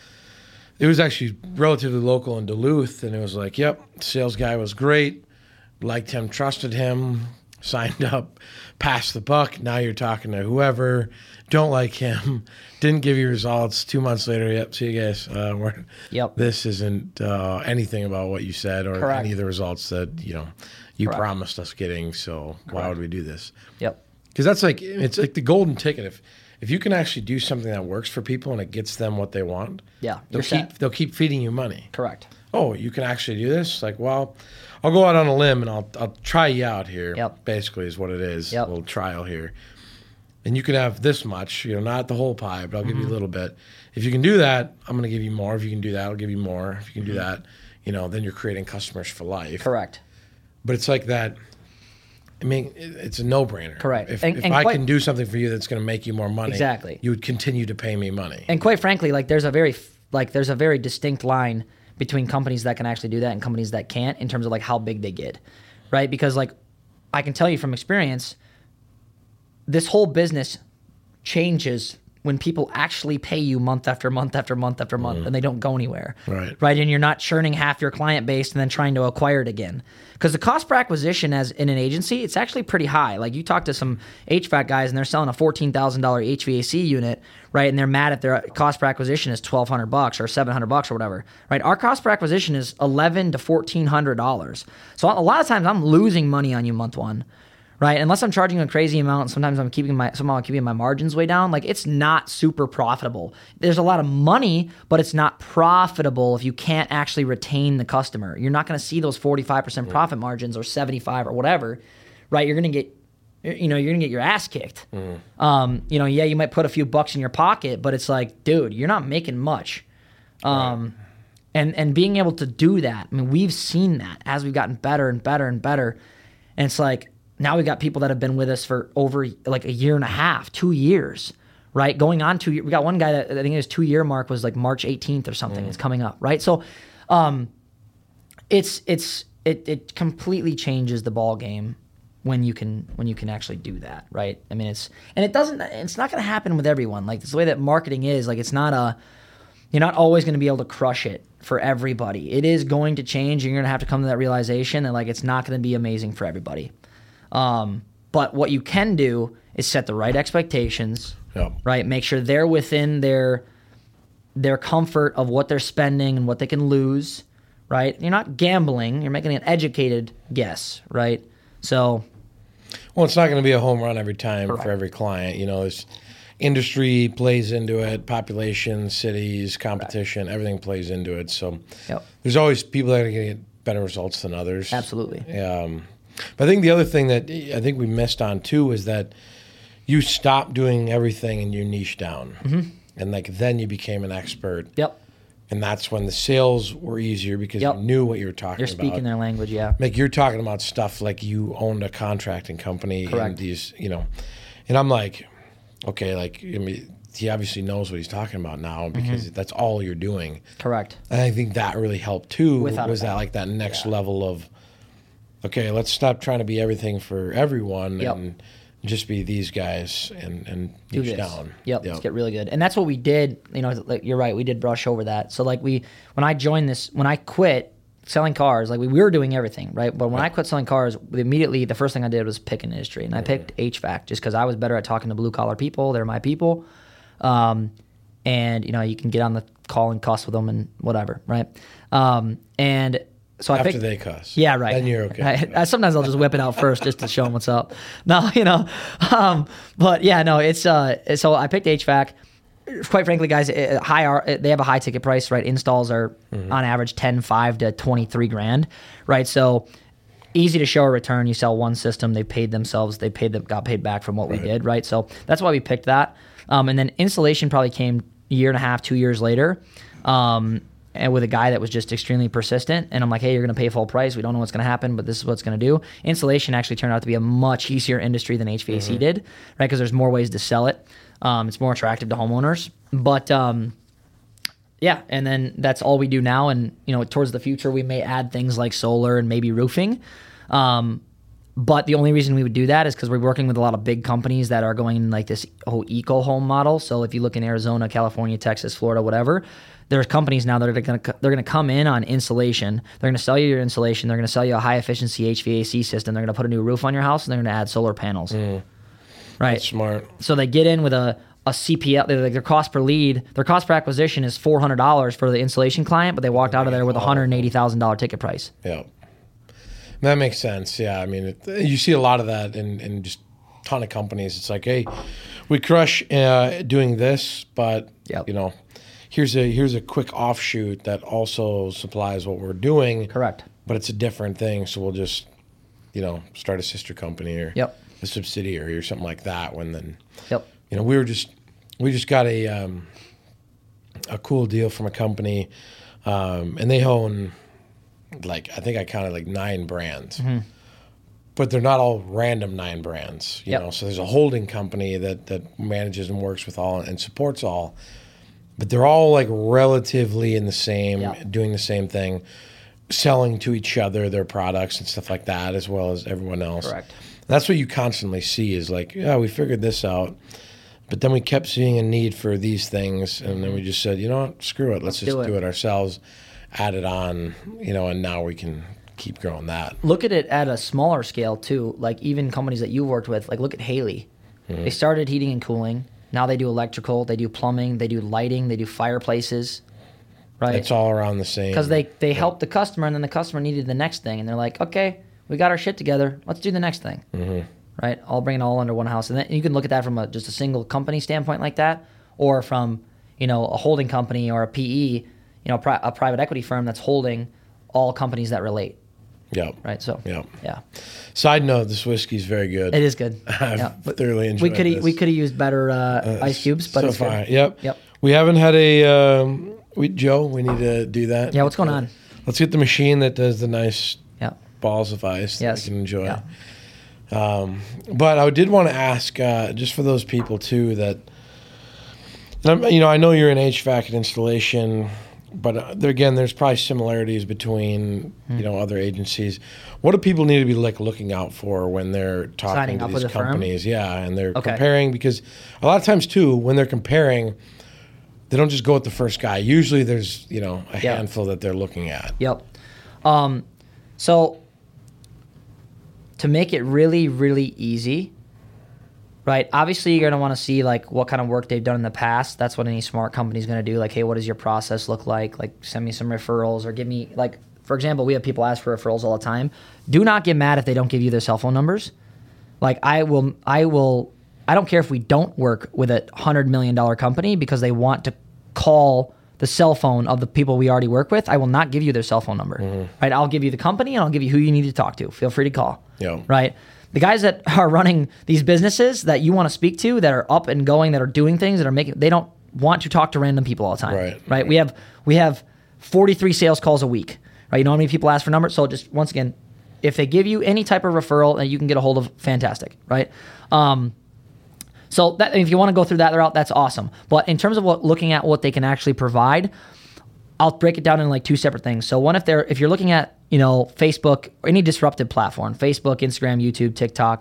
actually relatively local in Duluth, and it was like, yep, sales guy was great, liked him, trusted him, signed up, passed the buck. Now you're talking to whoever, don't like him, didn't give you results. 2 months later, yep, see you guys. This isn't anything about what you said or Correct. any of the results that you Correct. promised us getting. So why would we do this? Yep. Because it's like the golden ticket. If you can actually do something that works for people and it gets them what they want, they'll keep feeding you money. Correct. Oh, you can actually do this? Like, well, I'll go out on a limb and I'll try you out here. Yep. Basically is what it is. Yep. A little trial here. And you can have this much, not the whole pie, but I'll give you a little bit. If you can do that, I'm going to give you more. If you can do that, I'll give you more. If you can do that, then you're creating customers for life. Correct. But it's like that. I mean, it's a no-brainer. Correct. If And I can do something for you that's going to make you more money, exactly, you would continue to pay me money. And quite frankly, there's a very distinct line between companies that can actually do that and companies that can't in terms of how big they get, right? Because I can tell you from experience, this whole business changes when people actually pay you month after month after month after month and they don't go anywhere. Right. And you're not churning half your client base and then trying to acquire it again. Because the cost per acquisition as in an agency, it's actually pretty high. Like you talk to some HVAC guys and they're selling a $14,000 HVAC unit, right? And they're mad at their cost per acquisition is $1,200 or $700 or whatever, right? Our cost per acquisition is $1,100 to $1,400. So a lot of times I'm losing money on you month one. Right, unless I'm charging a crazy amount, sometimes I'm keeping my margins way down. It's not super profitable. There's a lot of money, but it's not profitable if you can't actually retain the customer. You're not going to see those 45% profit margins or 75 or whatever, right? You're going to get, you're going to get your ass kicked. You might put a few bucks in your pocket, but it's like, dude, you're not making much. And being able to do that, I mean, we've seen that as we've gotten better and better and better, and it's like. Now we got people that have been with us for over a year and a half, 2 years, right? Going on 2 years. We got one guy that I think his 2-year mark was March 18th or something. It's coming up, right? So, it completely changes the ball game when you can actually do that, right? I mean, it's not going to happen with everyone. It's the way that marketing is. It's not you're not always going to be able to crush it for everybody. It is going to change. You're going to have to come to that realization that it's not going to be amazing for everybody. But what you can do is set the right expectations, right? Make sure they're within their comfort of what they're spending and what they can lose, right? You're not gambling. You're making an educated guess, right? So, well, it's not going to be a home run every time Correct. for every client. You know, there's industry plays into it, population, cities, competition, everything plays into it. So yep, there's always people that are going to get better results than others. absolutely. But I think the other thing that I think we missed on too is that you stopped doing everything and you niche down. And like then you became an expert. Yep. And that's when the sales were easier because Yep. you knew what you were talking You're about. speaking their language, yeah. Like you're talking about stuff like you owned a contracting company and Correct. these, you know, and I'm like, okay, like I mean, he obviously knows what he's talking about now because that's all you're doing. Correct. And I think that really helped too. Without a was that doubt. like that next level of, okay, let's stop trying to be everything for everyone Yep. and just be these guys and Do niche this. down. Yep, let's get really good. And that's what we did. You know, like, you're right. We did brush over that. So like when I joined this, when I quit selling cars, like we were doing everything, right? But when I quit selling cars, immediately the first thing I did was pick an industry. And I picked HVAC just because I was better at talking to blue collar people. They're my people. And, you know, you can get on the call and cuss with them and whatever, right? And so I After picked. they cuss. Yeah, right. Then you're okay. Sometimes I'll just whip it out first just to show them what's up. No, you know, but yeah, no, it's so I picked HVAC. Quite frankly, guys, they have a high ticket price, right? Installs are on average 5 to 23 grand, right? So easy to show a return. You sell one system, they paid themselves, got paid back from what we did, right? So that's why we picked that. And then installation probably came a year and a half, 2 years later. And with a guy that was just extremely persistent. And I'm like, hey, you're going to pay full price. We don't know what's going to happen, but this is what's going to do. Installation actually turned out to be a much easier industry than HVAC did, right? Because there's more ways to sell it. It's more attractive to homeowners. But yeah, and then that's all we do now. And, you know, towards the future, we may add things like solar and maybe roofing. But the only reason we would do that is because we're working with a lot of big companies that are going in like this whole eco home model. So if you look in Arizona, California, Texas, Florida, whatever, there's companies now that are they're going to come in on insulation. They're going to sell you your insulation. They're going to sell you a high efficiency HVAC system. They're going to put a new roof on your house and they're going to add solar panels. Right. That's smart. So they get in with a CPL. Their cost per lead, their cost per acquisition is $400 for the installation client, but they walked out of there with a $180,000 ticket price. Yeah. That makes sense. Yeah. I mean, you see a lot of that in just a ton of companies. It's like, hey, we crush doing this, but, you know, here's a quick offshoot that also supplies what we're doing. Correct. But it's a different thing. So we'll just, you know, start a sister company or a subsidiary or something like that. When then, you know, we just got a cool deal from a company, and they own, like, I think I counted like 9 brands, but they're not all random 9 brands, you know? So there's a holding company that manages and works with all and supports all, but they're all like relatively in the same, doing the same thing, selling to each other their products and stuff like that, as well as everyone else. Correct. That's what you constantly see is like, yeah, we figured this out, but then we kept seeing a need for these things, and then we just said, you know what, screw it, let's just do it ourselves, add it on, you know, and now we can keep growing that. Look at it at a smaller scale too. Like even companies that you've worked with, like look at Haley. They started heating and cooling. Now they do electrical, they do plumbing, they do lighting, they do fireplaces. Right? It's all around the same. Because they helped the customer, and then the customer needed the next thing, and they're like, okay, we got our shit together. Let's do the next thing. Right? I'll bring it all under one house. And then you can look at that from just a single company standpoint like that, or from, you know, a holding company or a PE, you know, a private equity firm that's holding all companies that relate. Yep. Right. So. Yep. Yeah. Side note: this whiskey is very good. It is good. I've thoroughly enjoyed this. We could have used better ice cubes, but so it's far. good. Yep. We haven't had a Joe. We need to do that. Yeah. What's going on? Let's get the machine that does the nice balls of ice yes. that we can enjoy. Yeah. But I did want to ask, just for those people too, that you know, I know you're in HVAC and installation, but again, there's probably similarities between you know, other agencies. What do people need to be like looking out for when they're talking to these companies? Yeah, and they're comparing, because a lot of times too, when they're comparing, they don't just go with the first guy. Usually, there's, you know, a handful that they're looking at. Yep. So to make it really, really easy, right? Obviously, you're going to want to see like what kind of work they've done in the past. That's what any smart company is going to do. Like, hey, what does your process look like? Like, send me some referrals or give me like for example, we have people ask for referrals all the time. Do not get mad if they don't give you their cell phone numbers. Like I don't care if we don't work with a $100 million company because they want to call the cell phone of the people we already work with. I will not give you their cell phone number, right? I'll give you the company and I'll give you who you need to talk to. Feel free to call, right? The guys that are running these businesses that you want to speak to, that are up and going, that are doing things, that are making, they don't want to talk to random people all the time, right? We have 43 sales calls a week, right? You know how many people ask for numbers? So just once again, if they give you any type of referral that you can get a hold of, fantastic, right? So that, if you want to go through that route, that's awesome. But in terms of looking at what they can actually provide, I'll break it down in like two separate things. So one, if you're looking at, Facebook or any disruptive platform, Facebook, Instagram, YouTube, TikTok,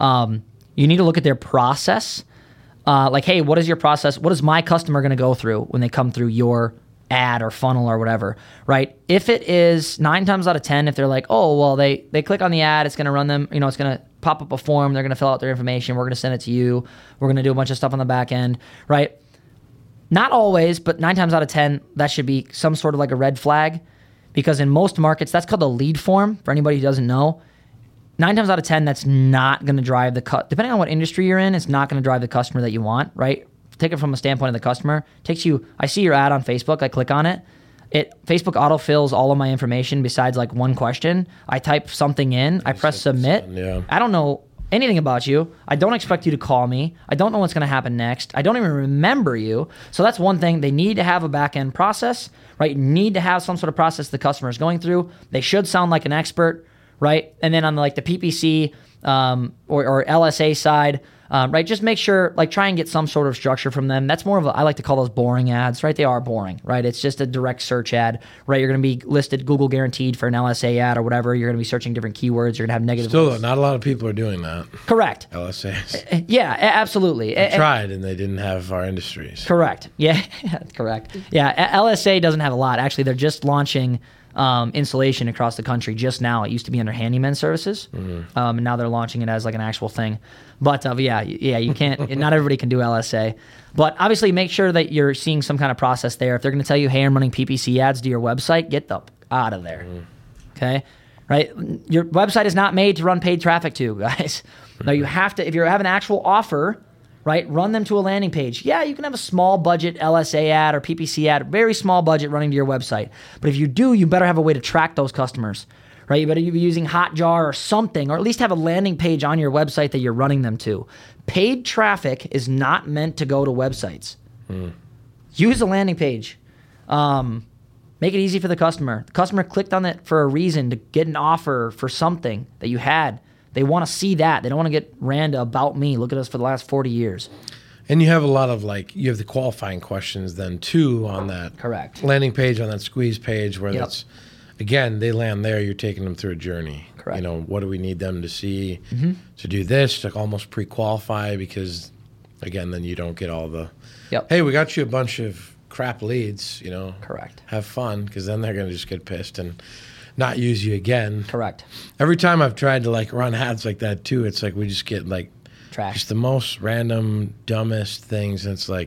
you need to look at their process. Like, hey, what is your process? What is my customer going to go through when they come through your ad or funnel or whatever, right? If it is 9 times out of 10, if they're like, oh, well, they click on the ad, it's going to run them, it's going to pop up a form, they're going to fill out their information, we're going to send it to you, we're going to do a bunch of stuff on the back end, right? Not always, but 9 times out of 10, that should be some sort of like a red flag, because in most markets, that's called a lead form, for anybody who doesn't know. 9 times out of 10, that's not going to drive depending on what industry you're in, it's not going to drive the customer that you want, right? Take it from a standpoint of the customer. I see your ad on Facebook, I click on it. Facebook autofills all of my information besides like one question. I type something in, I press submit. Yeah. I don't know anything about you. I don't expect you to call me. I don't know what's going to happen next. I don't even remember you. So that's one thing. They need to have a back-end process, right? Need to have some sort of process the customer is going through. They should sound like an expert, right? And then on the PPC or LSA side, right? Just make sure, try and get some sort of structure from them. That's more of I like to call those boring ads, right? They are boring, right? It's just a direct search ad, right? You're going to be listed Google guaranteed for an LSA ad or whatever. You're going to be searching different keywords. You're going to have negative. Still, not a lot of people are doing that. Correct. LSAs. Yeah, absolutely. I tried and they didn't have our industries. Correct. Yeah, correct. Yeah, LSA doesn't have a lot. Actually, they're just launching installation across the country just now. It used to be under handyman services, and now they're launching it as like an actual thing. But yeah, you can't. Not everybody can do LSA, but obviously make sure that you're seeing some kind of process there. If they're going to tell you, "Hey, I'm running PPC ads to your website," get the out of there. Okay, right? Your website is not made to run paid traffic to, guys. No, you have to. If you have an actual offer, right, run them to a landing page. Yeah, you can have a small budget LSA ad or PPC ad, very small budget running to your website. But if you do, you better have a way to track those customers, right? You better be using Hotjar or something, or at least have a landing page on your website that you're running them to. Paid traffic is not meant to go to websites. Use a landing page. Make it easy for the customer. The customer clicked on it for a reason, to get an offer for something that you had. They want to see that. They don't want to get random about me. Look at us for the last 40 years. And you have a lot of you have the qualifying questions then too on that correct landing page, on that squeeze page where that's, again, they land there, you're taking them through a journey. Correct. What do we need them to see to do this, to almost pre-qualify, because again, then you don't get all the, hey, we got you a bunch of crap leads, Correct. Have fun, because then they're going to just get pissed and not use you again. Correct. Every time I've tried to run ads like that too, it's we just get trash, just the most random, dumbest things, and it's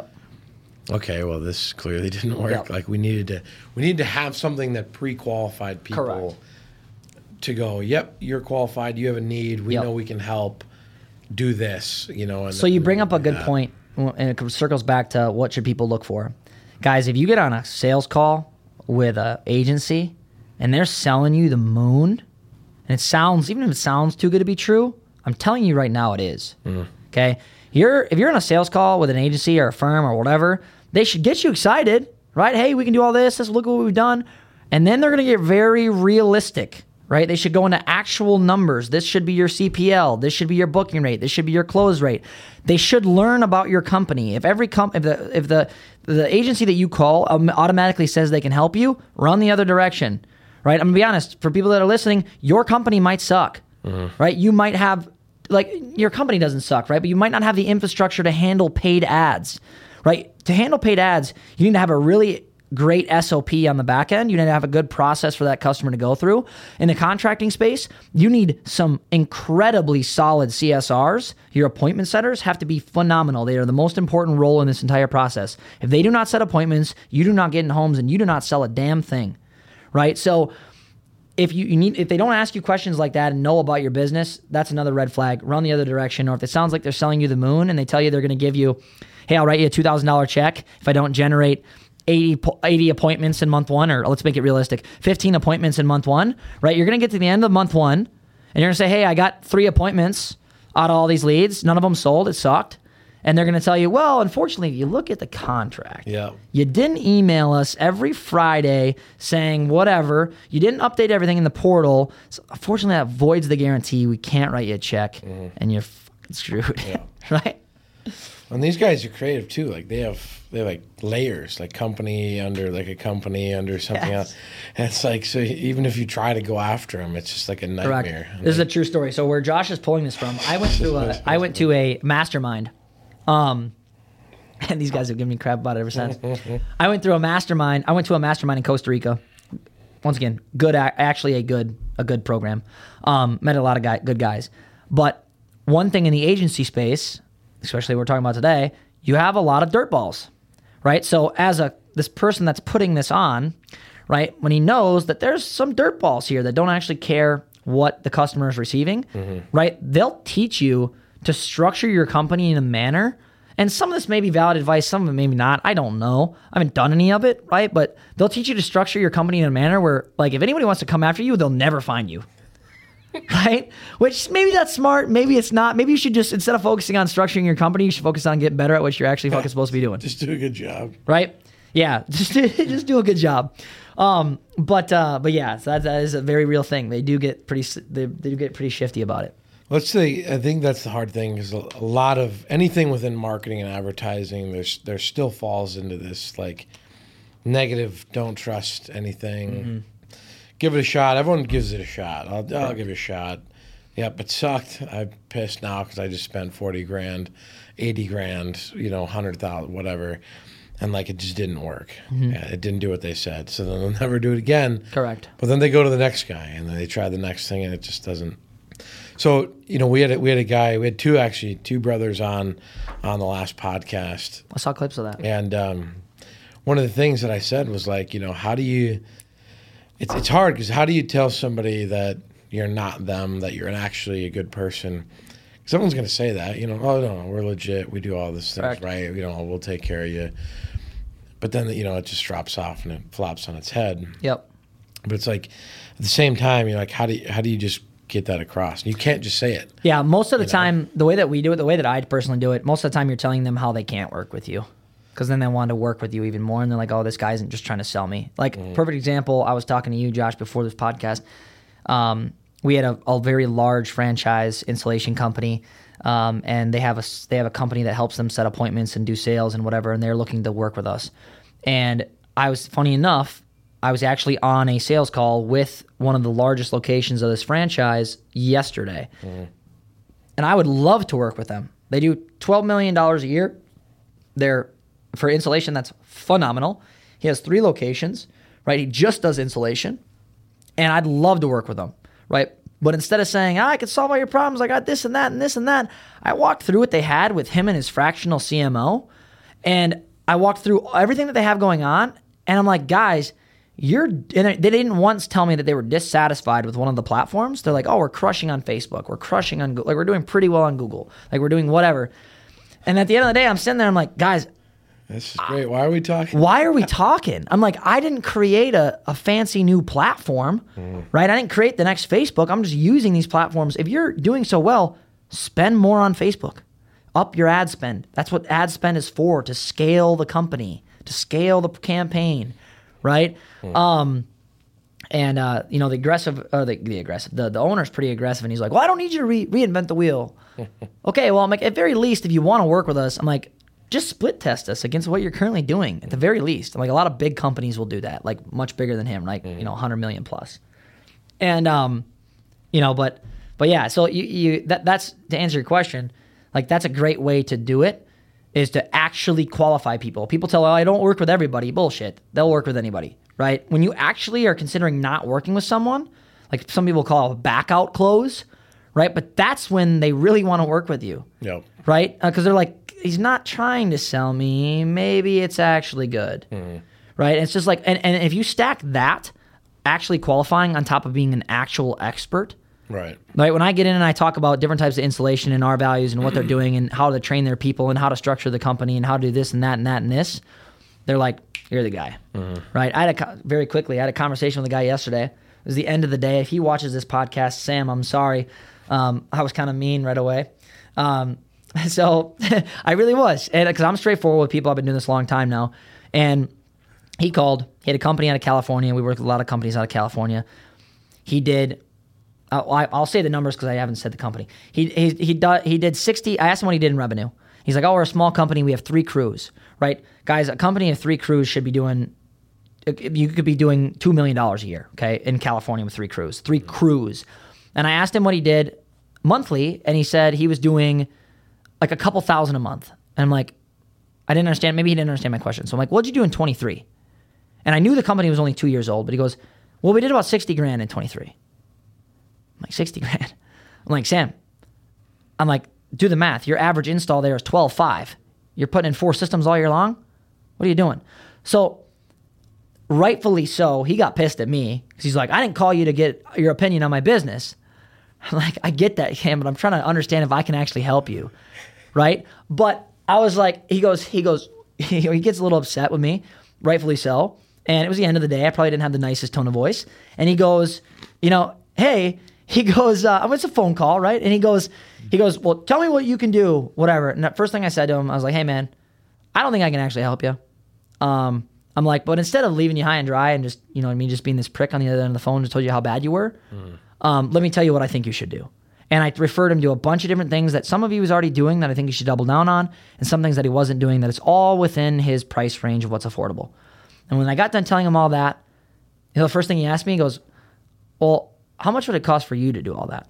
okay, well, this clearly didn't work. We needed to have something that pre-qualified people. Correct. To go, yep, you're qualified, you have a need, we know we can help, do this, And so you bring up a good point, and it circles back to what should people look for. Guys, if you get on a sales call with an agency and they're selling you the moon, and even if it sounds too good to be true, I'm telling you right now it is. Okay? If you're on a sales call with an agency or a firm or whatever, they should get you excited, right? Hey, we can do all this. Look at what we've done. And then they're going to get very realistic, right? They should go into actual numbers. This should be your CPL. This should be your booking rate. This should be your close rate. They should learn about your company. If the agency that you call automatically says they can help you, run the other direction. Right? I'm going to be honest, for people that are listening, your company might suck, right? You might have, your company doesn't suck, right? But you might not have the infrastructure to handle paid ads, right? To handle paid ads, you need to have a really great SOP on the back end. You need to have a good process for that customer to go through. In the contracting space, you need some incredibly solid CSRs. Your appointment setters have to be phenomenal. They are the most important role in this entire process. If they do not set appointments, you do not get in homes, and you do not sell a damn thing. right? So if if they don't ask you questions like that and know about your business, that's another red flag. Run the other direction. Or if it sounds like they're selling you the moon and they tell you they're going to give you, hey, I'll write you a $2,000 check if I don't generate 80 appointments in month one, or let's make it realistic, 15 appointments in month one, right? You're going to get to the end of month one and you're going to say, hey, I got 3 appointments out of all these leads. None of them sold. It sucked. And they're going to tell you, well, unfortunately, if you look at the contract, you didn't email us every Friday saying whatever. You didn't update everything in the portal. So unfortunately, that voids the guarantee. We can't write you a check, and you're fucking screwed, right? And these guys are creative too. Like they have like layers, like company under like a company under something else. And it's like, so even if you try to go after them, it's just like a nightmare. Correct. This is a true story. So where Josh is pulling this from, I went to a mastermind. And these guys have given me crap about it ever since. I went to a mastermind in Costa Rica. Once again, actually a good program. Met a lot of good guys. But one thing in the agency space, especially what we're talking about today, you have a lot of dirt balls, right? So as this person that's putting this on, right, when he knows that there's some dirt balls here that don't actually care what the customer is receiving, right, they'll teach you to structure your company in a manner, and some of this may be valid advice, some of it maybe not. I don't know. I haven't done any of it, right? But they'll teach you to structure your company in a manner where, like, if anybody wants to come after you, they'll never find you, right? Which maybe that's smart, maybe it's not. Maybe you should just, instead of focusing on structuring your company, you should focus on getting better at what you're actually fucking supposed to be doing. Just do a good job. Right? Yeah, just do a good job. But yeah, so that is a very real thing. They do get pretty shifty about it. Let's say, I think that's the hard thing, is a lot of anything within marketing and advertising, there still falls into this like negative, don't trust anything. Give it a shot. Everyone gives it a shot. I'll give it a shot. Yep, it sucked. I'm pissed now because I just spent 40 grand, 80 grand, 100,000, whatever. And like it just didn't work. Yeah, it didn't do what they said. So then they'll never do it again. Correct. But then they go to the next guy and then they try the next thing and it just doesn't. So, we had a guy, we had two brothers on the last podcast. I saw clips of that. And one of the things that I said was like, how do you, it's hard because how do you tell somebody that you're not them, that you're actually a good person? Someone's going to say that, oh, no, we're legit. We do all this things right. We'll take care of you. But then, it just drops off and it flops on its head. Yep. But it's like, at the same time, like, how do you just get that across? You can't just say it. Yeah, most of the time, the way that we do it, the way that I personally do it, most of the time you're telling them how they can't work with you. Because then they want to work with you even more. And they're like, oh, this guy isn't just trying to sell me. Like, perfect example, I was talking to you, Josh, before this podcast. We had a very large franchise installation company, and they have a company that helps them set appointments and do sales and whatever, and they're looking to work with us. And funny enough, I was actually on a sales call with one of the largest locations of this franchise yesterday. And I would love to work with them. They do $12 million a year. For installation, that's phenomenal. He has 3 locations, right? He just does installation. And I'd love to work with them, right? But instead of saying, I can solve all your problems, I got this and that and this and that, I walked through what they had with him and his fractional CMO. And I walked through everything that they have going on. And I'm like, guys, and they didn't once tell me that they were dissatisfied with one of the platforms. They're like, oh, we're crushing on Facebook. We're crushing on Google. Like, we're doing pretty well on Google. Like, we're doing whatever. And at the end of the day, I'm sitting there, I'm like, guys, this is great. Why are we talking? Why are we talking? I'm like, I didn't create a fancy new platform, right? I didn't create the next Facebook. I'm just using these platforms. If you're doing so well, spend more on Facebook. Up your ad spend. That's what ad spend is for, to scale the company, to scale the campaign, right? The owner's pretty aggressive, and he's like, well, I don't need you to reinvent the wheel. Okay, well, I'm like, at very least, if you want to work with us, I'm like, just split test us against what you're currently doing at the very least. I'm like, a lot of big companies will do that, like much bigger than him, like, 100 million plus. And, but yeah, so that's to answer your question, like, that's a great way to do it, is to actually qualify people. People tell, I don't work with everybody. Bullshit. They'll work with anybody, right? When you actually are considering not working with someone, like some people call it a back out close, right? But that's when they really want to work with you, right? Because they're like, he's not trying to sell me. Maybe it's actually good, right? And it's just like, and if you stack that actually qualifying on top of being an actual expert. Right. When I get in and I talk about different types of installation and our values and what they're doing and how to train their people and how to structure the company and how to do this and that and that and this, they're like, you're the guy. Right? I had a conversation with a guy yesterday. It was the end of the day. If he watches this podcast, Sam, I'm sorry. I was kind of mean right away. So I really was. And because I'm straightforward with people. I've been doing this a long time now. And he called. He had a company out of California. We work with a lot of companies out of California. He did... I'll say the numbers because I haven't said the company. He did 60. I asked him what he did in revenue. He's like, we're a small company. We have 3 crews, right? Guys, a company of 3 crews should be doing, you could be doing $2 million a year, okay, in California with 3 crews. 3 crews. And I asked him what he did monthly, and he said he was doing like a couple thousand a month. And I'm like, I didn't understand. Maybe he didn't understand my question. So I'm like, what'd you do in 23? And I knew the company was only 2 years old, but he goes, well, we did about 60 grand in 23. I'm like, 60 grand. I'm like, Sam, I'm like, do the math. Your average install there is 12.5. You're putting in 4 systems all year long? What are you doing? So, rightfully so, he got pissed at me because he's like, I didn't call you to get your opinion on my business. I'm like, I get that, Cam, but I'm trying to understand if I can actually help you, right? But I was like, he gets a little upset with me, rightfully so. And it was the end of the day. I probably didn't have the nicest tone of voice. And he goes, hey, he goes, it's a phone call, right? And he goes, well, tell me what you can do, whatever. And the first thing I said to him, I was like, hey, man, I don't think I can actually help you. I'm like, but instead of leaving you high and dry and just, just being this prick on the other end of the phone just told you how bad you were, let me tell you what I think you should do. And I referred him to a bunch of different things that some of he was already doing that I think he should double down on, and some things that he wasn't doing that it's all within his price range of what's affordable. And when I got done telling him all that, the first thing he asked me, he goes, well, how much would it cost for you to do all that?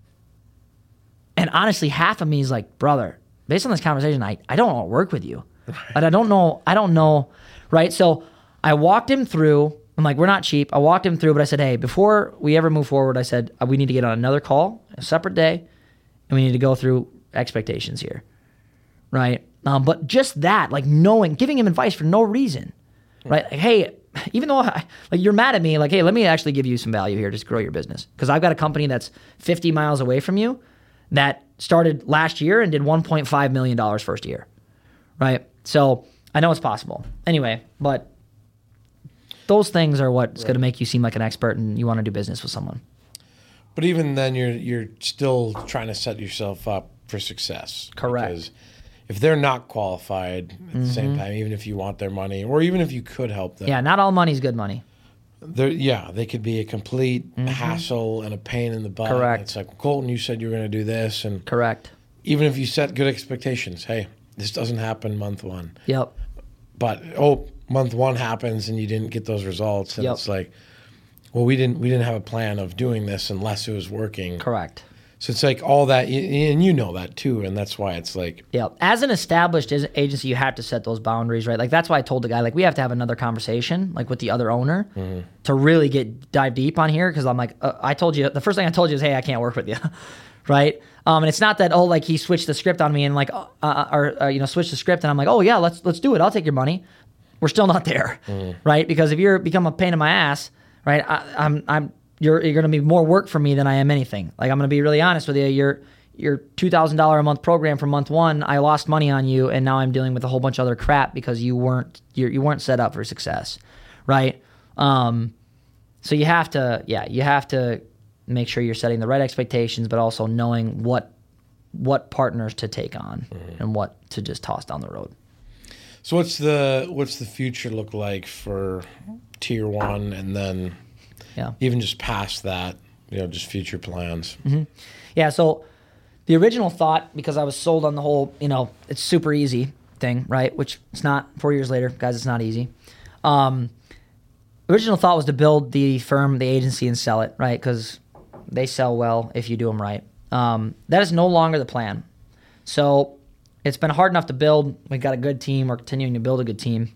And honestly, half of me is like, brother, based on this conversation, I don't want to work with you. But I don't know, right? So I walked him through. I'm like, we're not cheap. I walked him through, but I said, hey, before we ever move forward, I said, we need to get on another call, a separate day, and we need to go through expectations here, right? But just that, like giving him advice for no reason, right? Like, hey, even though you're mad at me, like, hey, let me actually give you some value here, just grow your business. Because I've got a company that's 50 miles away from you that started last year and did $1.5 million first year, right? So I know it's possible. Anyway, but those things are what's going to make you seem like an expert and you want to do business with someone. But even then, you're still trying to set yourself up for success. Correct. Because if they're not qualified at the same time, even if you want their money, or even if you could help them. Yeah, not all money's good money. They could be a complete hassle and a pain in the butt. Correct. It's like, Colton, you said you were going to do this. And correct. Even if you set good expectations, hey, this doesn't happen month 1. Yep. But, month 1 happens and you didn't get those results. And it's like, well, we didn't have a plan of doing this unless it was working. Correct. So it's like all that, and you know that too, and that's why it's like... Yeah, as an established agency, you have to set those boundaries, right? Like, that's why I told the guy, like, we have to have another conversation, like, with the other owner to really dive deep on here, because I'm like, I told you, the first thing I told you is, hey, I can't work with you, right? And it's not that, like, he switched the script on me and, like, switched the script, and I'm like, oh, yeah, let's do it. I'll take your money. We're still not there, right? Because if you're become a pain in my ass, right, you're going to be more work for me than I am anything. Like, I'm going to be really honest with you. Your $2,000 a month program for month 1, I lost money on you, and now I'm dealing with a whole bunch of other crap because you weren't set up for success, right? So you have to make sure you're setting the right expectations, but also knowing what partners to take on and what to just toss down the road. So what's the future look like for Tier 1, and then even just past that, just future plans? Yeah, so the original thought, because I was sold on the whole, it's super easy thing, right? Which it's not. 4 years later, guys, it's not easy. Original thought was to build the firm, the agency, and sell it, right? Because they sell well if you do them right. That is no longer the plan. So it's been hard enough to build. We've got a good team. We're continuing to build a good team.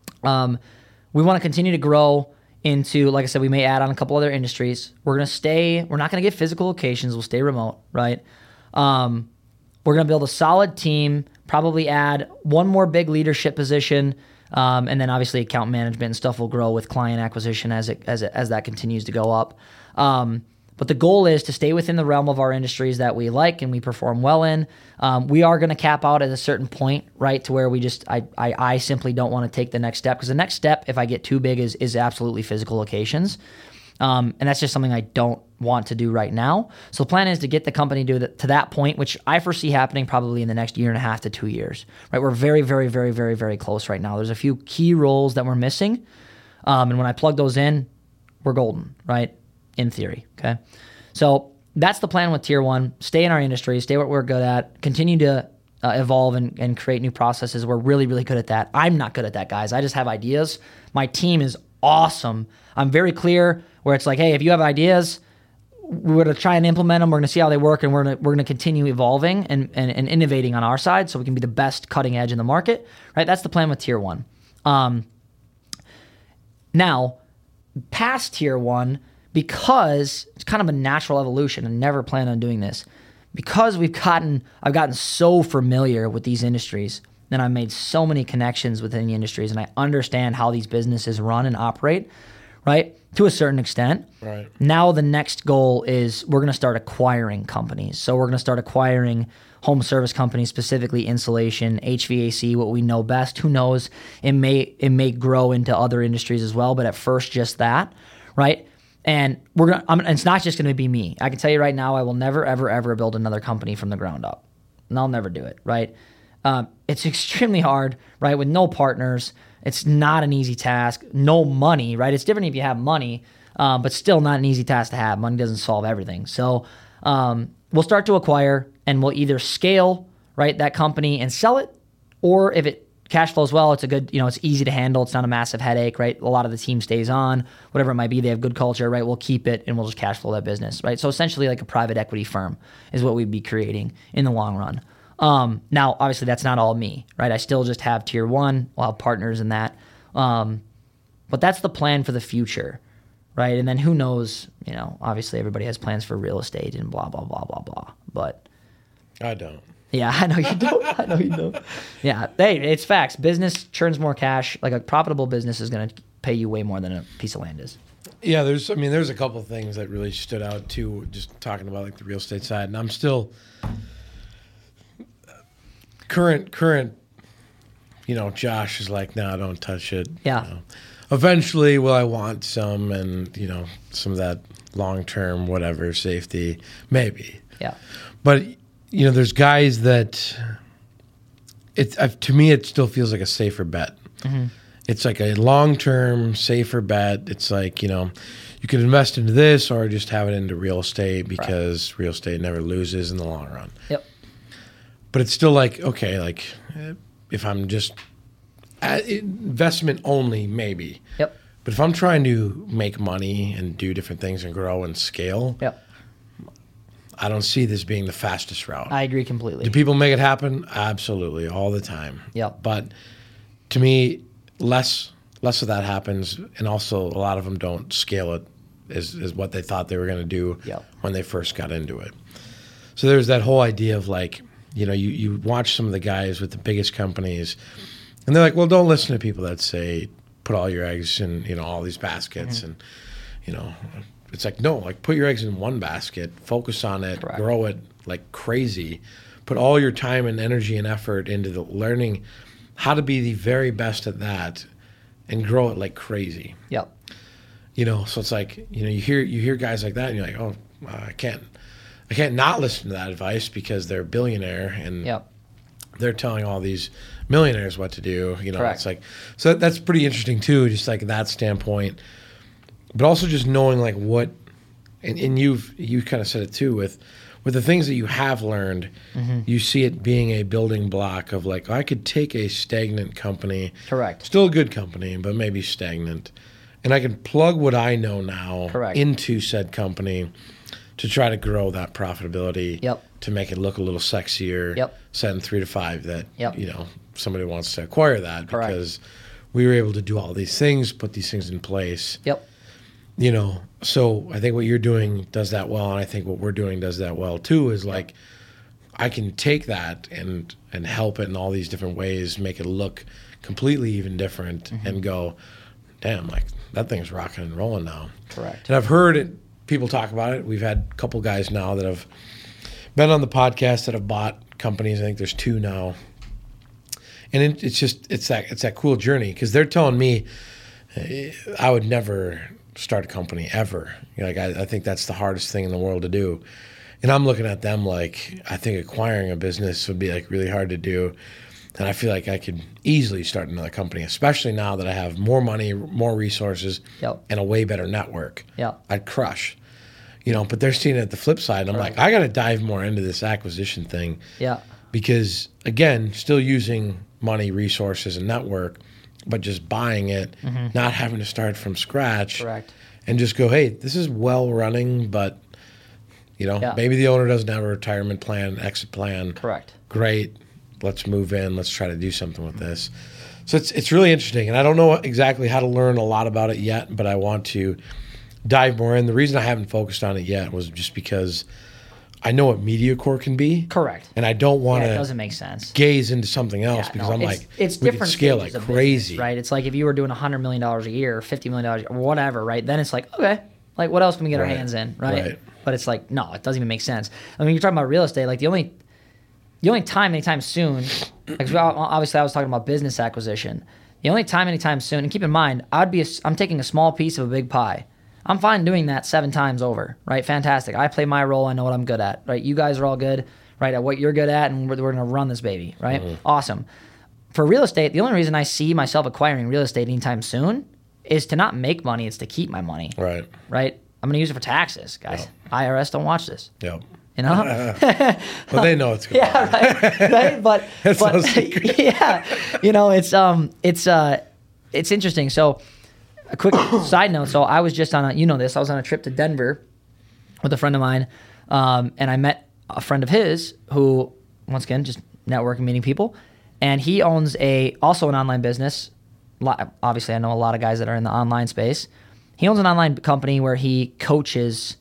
We want to continue to grow into, like I said, we may add on a couple other industries. We're not going to get physical locations. We'll stay remote, right? We're going to build a solid team, probably add one more big leadership position And then obviously account management and stuff will grow with client acquisition as that continues to go up. But the goal is to stay within the realm of our industries that we like and we perform well in. We are going to cap out at a certain point, right, to where I simply don't want to take the next step, because the next step, if I get too big, is absolutely physical locations. And that's just something I don't want to do right now. So the plan is to get the company to that point, which I foresee happening probably in the next 1.5 to 2 years. Right, we're very, very, very, very, very close right now. There's a few key roles that we're missing, and when I plug those in, we're golden, right? In theory, okay? So that's the plan with Tier 1. Stay in our industry, stay what we're good at, continue to evolve and create new processes. We're really, really good at that. I'm not good at that, guys. I just have ideas. My team is awesome. I'm very clear where it's like, hey, if you have ideas, we're going to try and implement them. We're going to see how they work, and we're going to continue evolving and innovating on our side so we can be the best cutting edge in the market, right? That's the plan with Tier 1. Now, past Tier 1, because it's kind of a natural evolution, and never plan on doing this, because I've gotten so familiar with these industries, and I've made so many connections within the industries, and I understand how these businesses run and operate, right, to a certain extent. Right. Now the next goal is we're going to start acquiring companies. So we're going to start acquiring home service companies, specifically insulation, HVAC, what we know best. Who knows? It may grow into other industries as well, but at first just that, right? And it's not just going to be me. I can tell you right now, I will never, ever, ever build another company from the ground up. And I'll never do it, right? It's extremely hard, right? With no partners, it's not an easy task. No money, right? It's different if you have money, but still not an easy task to have. Money doesn't solve everything. So we'll start to acquire, and we'll either scale, right, that company and sell it, or if it cash flows well, it's a good, it's easy to handle. It's not a massive headache, right? A lot of the team stays on, whatever it might be. They have good culture, right? We'll keep it and we'll just cash flow that business, right? So essentially like a private equity firm is what we'd be creating in the long run. Now, obviously that's not all me, right? I still just have Tier 1. We'll have partners in that. But that's the plan for the future, right? And then who knows, obviously everybody has plans for real estate and blah, blah, blah, blah, blah. But I don't. Yeah, I know you don't. I know you don't. Yeah, hey, it's facts. Business churns more cash. Like a profitable business is going to pay you way more than a piece of land is. Yeah, there's a couple of things that really stood out too, just talking about like the real estate side. And I'm still current, Josh is like, no, don't touch it. Yeah. Eventually, will I want some and, some of that long-term whatever safety? Maybe. Yeah. But there's guys that to me, it still feels like a safer bet. Mm-hmm. It's like a long-term safer bet. It's like, you could invest into this or just have it into real estate because real estate never loses in the long run. Yep. But it's still like, okay, like if I'm just investment only, maybe. Yep. But if I'm trying to make money and do different things and grow and scale, yep, I don't see this being the fastest route. I agree completely. Do people make it happen? Absolutely, all the time. Yep. But to me, less of that happens, and also a lot of them don't scale it as what they thought they were going to do when they first got into it. So there's that whole idea of like, you watch some of the guys with the biggest companies, and they're like, well, don't listen to people that say put all your eggs in all these baskets, and it's like, no, like put your eggs in one basket, focus on it, Correct. Grow it like crazy, put all your time and energy and effort into the learning how to be the very best at that and grow it like crazy. Yep. So it's like, you hear guys like that and you're like, oh, I can't not listen to that advice because they're a billionaire and they're telling all these millionaires what to do. Correct. It's like, so that's pretty interesting too, just like that standpoint. But also just knowing like what, and you kind of said it too with the things that you have learned, you see it being a building block of like, I could take a stagnant company, Correct. Still a good company, but maybe stagnant, and I can plug what I know now Correct. into said company to try to grow that profitability, to make it look a little sexier, set in 3 to 5 that, somebody wants to acquire that. Correct. Because we were able to do all these things, put these things in place. So I think what you're doing does that well, and I think what we're doing does that well too, is like I can take that and help it in all these different ways, make it look completely even different and go, damn, like that thing's rocking and rolling now. Correct. And I've heard it, people talk about it. We've had a couple guys now that have been on the podcast that have bought companies. I think there's 2 now. And it's that cool journey, because they're telling me I would never start a company ever. I think that's the hardest thing in the world to do. And I'm looking at them like, I think acquiring a business would be like really hard to do. And I feel like I could easily start another company, especially now that I have more money, more resources, and a way better network. I'd crush. But they're seeing it at the flip side. And I'm like, I got to dive more into this acquisition thing. Because, again, still using money, resources, and network, but just buying it, not having to start from scratch. And just go, hey, this is well running, but, maybe the owner doesn't have a retirement plan, exit plan. Great. Let's move in. Let's try to do something with this. So it's really interesting. And I don't know exactly how to learn a lot about it yet, but I want to dive more in. The reason I haven't focused on it yet was just because I know what MediaCore can be. And I don't want to it doesn't make sense. Gaze into something else because I'm like, it's we different can scale like crazy. Business, right? It's like if you were doing $100 million a year, $50 million a year, or whatever, right? Then it's like, okay, like what else can we get our hands in, right? But it's like, no, it doesn't even make sense. I mean, you're talking about real estate, like the only time anytime soon, like obviously I was talking about business acquisition. The only time anytime soon, and keep in mind, I'm taking a small piece of a big pie. I'm fine doing that 7 times over, right? Fantastic. I play my role. I know what I'm good at, right? You guys are all good, right, at what you're good at, and we're going to run this baby, right? Awesome. For real estate, the only reason I see myself acquiring real estate anytime soon is to not make money. It's to keep my money. Right? I'm going to use it for taxes, guys. IRS, don't watch this. Well, they know it's good. Right? But it's interesting. So a quick side note. So I was just on I was on a trip to Denver with a friend of mine, and I met a friend of his who, once again, just networking, meeting people, and he owns also an online business. Obviously, I know a lot of guys that are in the online space. He owns an online company where he coaches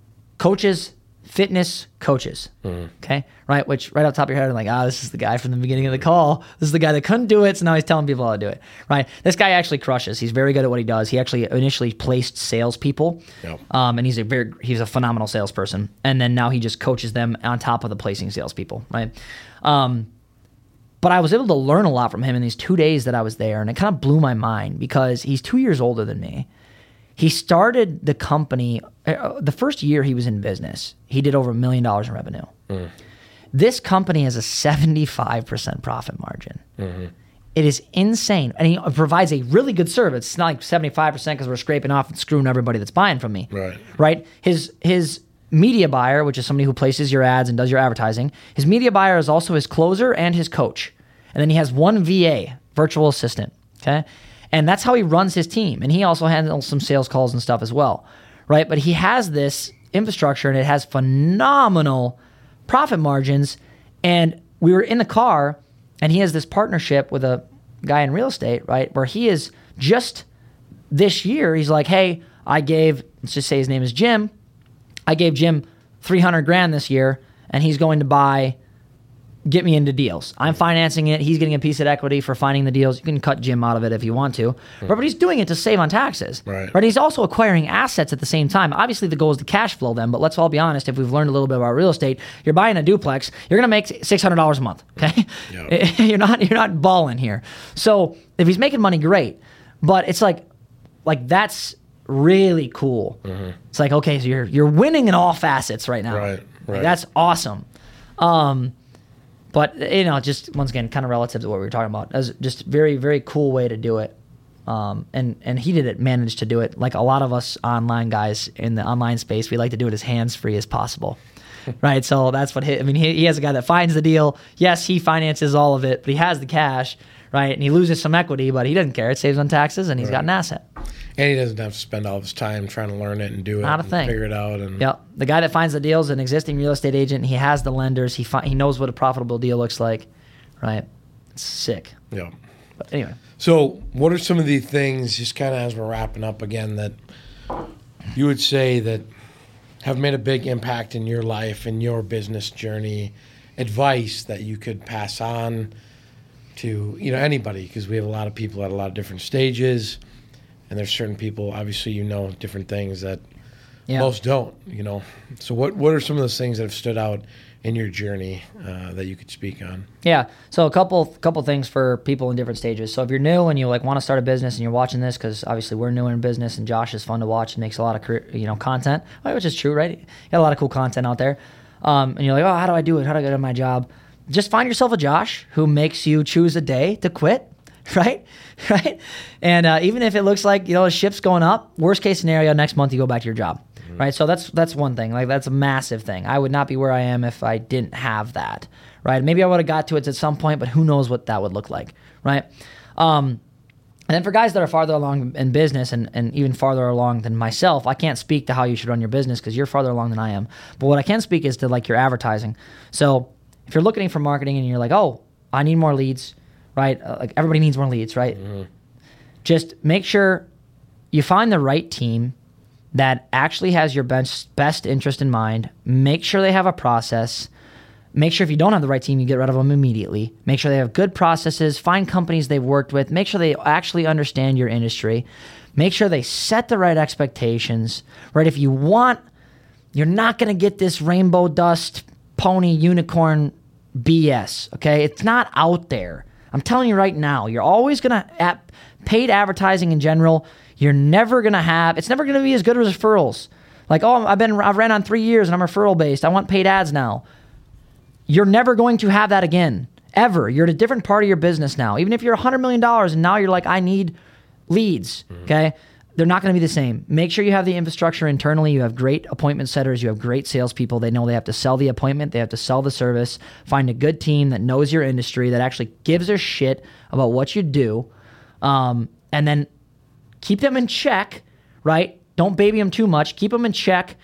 fitness coaches. Okay, right? Which right off the top of your head, I'm like, this is the guy from the beginning of the call. This is the guy that couldn't do it, so now he's telling people how to do it. Right? This guy actually crushes. He's very good at what he does. He actually initially placed salespeople, and he's a phenomenal salesperson. And then now he just coaches them on top of the placing salespeople. Right? But I was able to learn a lot from him in these 2 days that I was there, and it kind of blew my mind because he's 2 years older than me. He started the company, the first year he was in business, he did over $1 million in revenue. This company has a 75% profit margin. It is insane. And he provides a really good service. It's not like 75% because we're scraping off and screwing everybody that's buying from me. Right? His media buyer, which is somebody who places your ads and does your advertising, his media buyer is also his closer and his coach. And then he has one VA, virtual assistant. Okay? And that's how he runs his team. And he also handles some sales calls and stuff as well, right? But he has this infrastructure, and it has phenomenal profit margins. And we were in the car, and he has this partnership with a guy in real estate, right, where he is just this year, he's like, hey, let's just say his name is Jim. I gave Jim $300,000 this year, and he's going to get me into deals. I'm financing it. He's getting a piece of equity for finding the deals. You can cut Jim out of it if you want to. But he's doing it to save on taxes. Right? He's also acquiring assets at the same time. Obviously, the goal is to cash flow them, but let's all be honest. If we've learned a little bit about real estate, you're buying a duplex, you're going to make $600 a month, okay? You're not balling here. So if he's making money, great. But it's like that's really cool. It's like, okay, so you're winning in all facets right now. Right. Like, that's awesome. But, just once again, kind of relative to what we were talking about. As just very, very cool way to do it. And he managed to do it. Like a lot of us online guys in the online space, we like to do it as hands-free as possible. Right? So that's what he has a guy that finds the deal. Yes, he finances all of it, but he has the cash, right? And he loses some equity, but he doesn't care. It saves on taxes, and he's got an asset. And he doesn't have to spend all of his time trying to learn it and do it. Not a thing. Figure it out. And the guy that finds the deals is an existing real estate agent. He has the lenders. He knows what a profitable deal looks like, right? It's sick. Yeah. But anyway. So what are some of the things, just kind of as we're wrapping up again, that you would say that have made a big impact in your life and your business journey, advice that you could pass on to, anybody, because we have a lot of people at a lot of different stages, and there's certain people, obviously, different things that most don't, So what are some of those things that have stood out in your journey that you could speak on? Yeah. So a couple things for people in different stages. So if you're new and you want to start a business and you're watching this, because obviously we're new in business and Josh is fun to watch and makes a lot of content, which is true, right? You got a lot of cool content out there. And you're like, oh, how do I do it? How do I get on my job? Just find yourself a Josh who makes you choose a day to quit, right? Right? And even if it looks like, a ship's going up, worst case scenario, next month you go back to your job. Right, so that's one thing. Like, that's a massive thing. I would not be where I am if I didn't have that. Right, maybe I would have got to it at some point, but who knows what that would look like. Right, and then for guys that are farther along in business and even farther along than myself, I can't speak to how you should run your business because you're farther along than I am. But what I can speak is to your advertising. So if you're looking for marketing and you're like, oh, I need more leads, right? Like everybody needs more leads, right? Mm-hmm. Just make sure you find the right team that actually has your best interest in mind. Make sure they have a process. Make sure if you don't have the right team, you get rid of them immediately. Make sure they have good processes. Find companies they've worked with. Make sure they actually understand your industry. Make sure they set the right expectations. Right? If you want, you're not going to get this rainbow dust, pony, unicorn BS. Okay? It's not out there. I'm telling you right now, you're always going to, paid advertising in general, you're never going to have, it's never going to be as good as referrals. Like, oh, I've ran on 3 years and I'm referral based. I want paid ads now. You're never going to have that again, ever. You're at a different part of your business now. Even if you're $100 million and now you're like, I need leads, okay? They're not going to be the same. Make sure you have the infrastructure internally. You have great appointment setters. You have great salespeople. They know they have to sell the appointment. They have to sell the service. Find a good team that knows your industry, that actually gives a shit about what you do. And then keep them in check, right? Don't baby them too much. Keep them in check,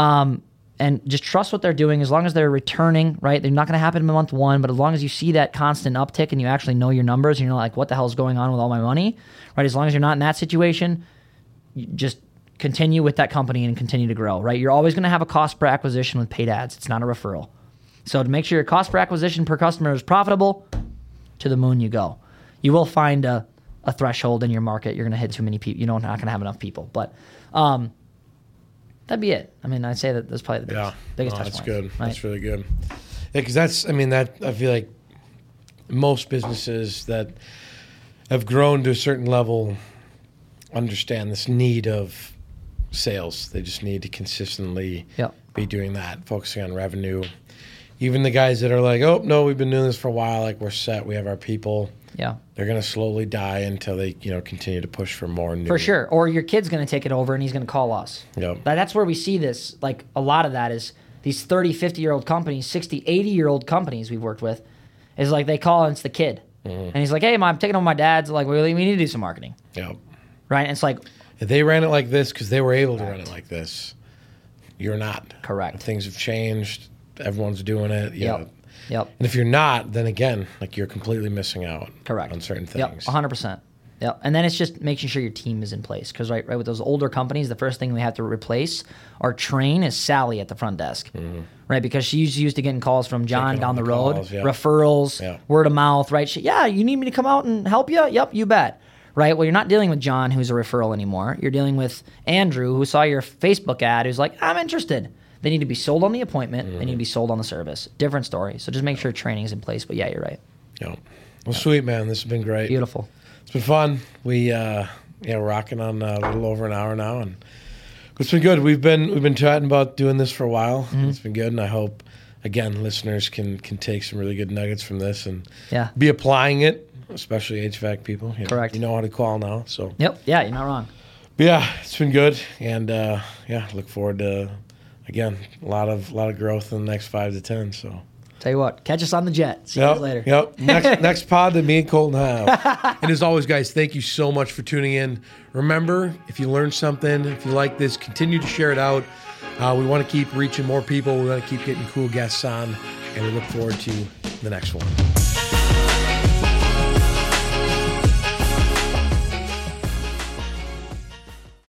and just trust what they're doing. As long as they're returning, right? They're not going to happen in month one, but as long as you see that constant uptick and you actually know your numbers and you're like, what the hell is going on with all my money, right? As long as you're not in that situation, you just continue with that company and continue to grow, right? You're always going to have a cost per acquisition with paid ads. It's not a referral. So to make sure your cost per acquisition per customer is profitable, to the moon you go. You will find a threshold in your market. You're going to hit too many people. You're not going to have enough people. But that'd be it. I mean, I'd say that that's probably the biggest touch point. That's good. Right? That's really good. Yeah, because I feel like most businesses that have grown to a certain level understand this need of sales. They just need to consistently be doing that, focusing on revenue. Even the guys that are like, oh, no, we've been doing this for a while, like we're set, we have our people. Yeah, they're going to slowly die until they, continue to push for more new. For sure. Or your kid's going to take it over and he's going to call us. Yep. That's where we see this. Like, a lot of that is these 30, 50-year-old companies, 60, 80-year-old companies we've worked with, is like they call and it's the kid. Mm-hmm. And he's like, hey, Mom, I'm taking over my dad's. Like, we need to do some marketing. Yep. Right? And it's like, they ran it like this because they were able to run it like this. You're not. Correct. Things have changed. Everyone's doing it. Yep. And if you're not, then again, like you're completely missing out. Correct. On certain things. Yep. 100%. Yep. And then it's just making sure your team is in place. Because right with those older companies, the first thing we have to replace or train is Sally at the front desk. Mm-hmm. Right? Because she's used to getting calls from John down the road, referrals, word of mouth, right? You need me to come out and help you? Yep, you bet. Right? Well, you're not dealing with John, who's a referral anymore. You're dealing with Andrew, who saw your Facebook ad, who's like, I'm interested. They need to be sold on the appointment. Mm-hmm. They need to be sold on the service. Different story. So just make sure training is in place. But yeah, you're right. Yeah. Well, sweet, man. This has been great. Beautiful. It's been fun. We're rocking on a little over an hour now, and it's been good. We've been chatting about doing this for a while. Mm-hmm. It's been good, and I hope again listeners can take some really good nuggets from this and be applying it, especially HVAC people. Correct. You know how to call now. So. Yep. Yeah, you're not wrong. But yeah, it's been good, and look forward to. Again, a lot of growth in the next 5 to 10. So, tell you what, catch us on the jet. See you later. Yep. Next pod that me and Colton have. And as always, guys, thank you so much for tuning in. Remember, if you learned something, if you like this, continue to share it out. We want to keep reaching more people. We want to keep getting cool guests on, and we look forward to the next one.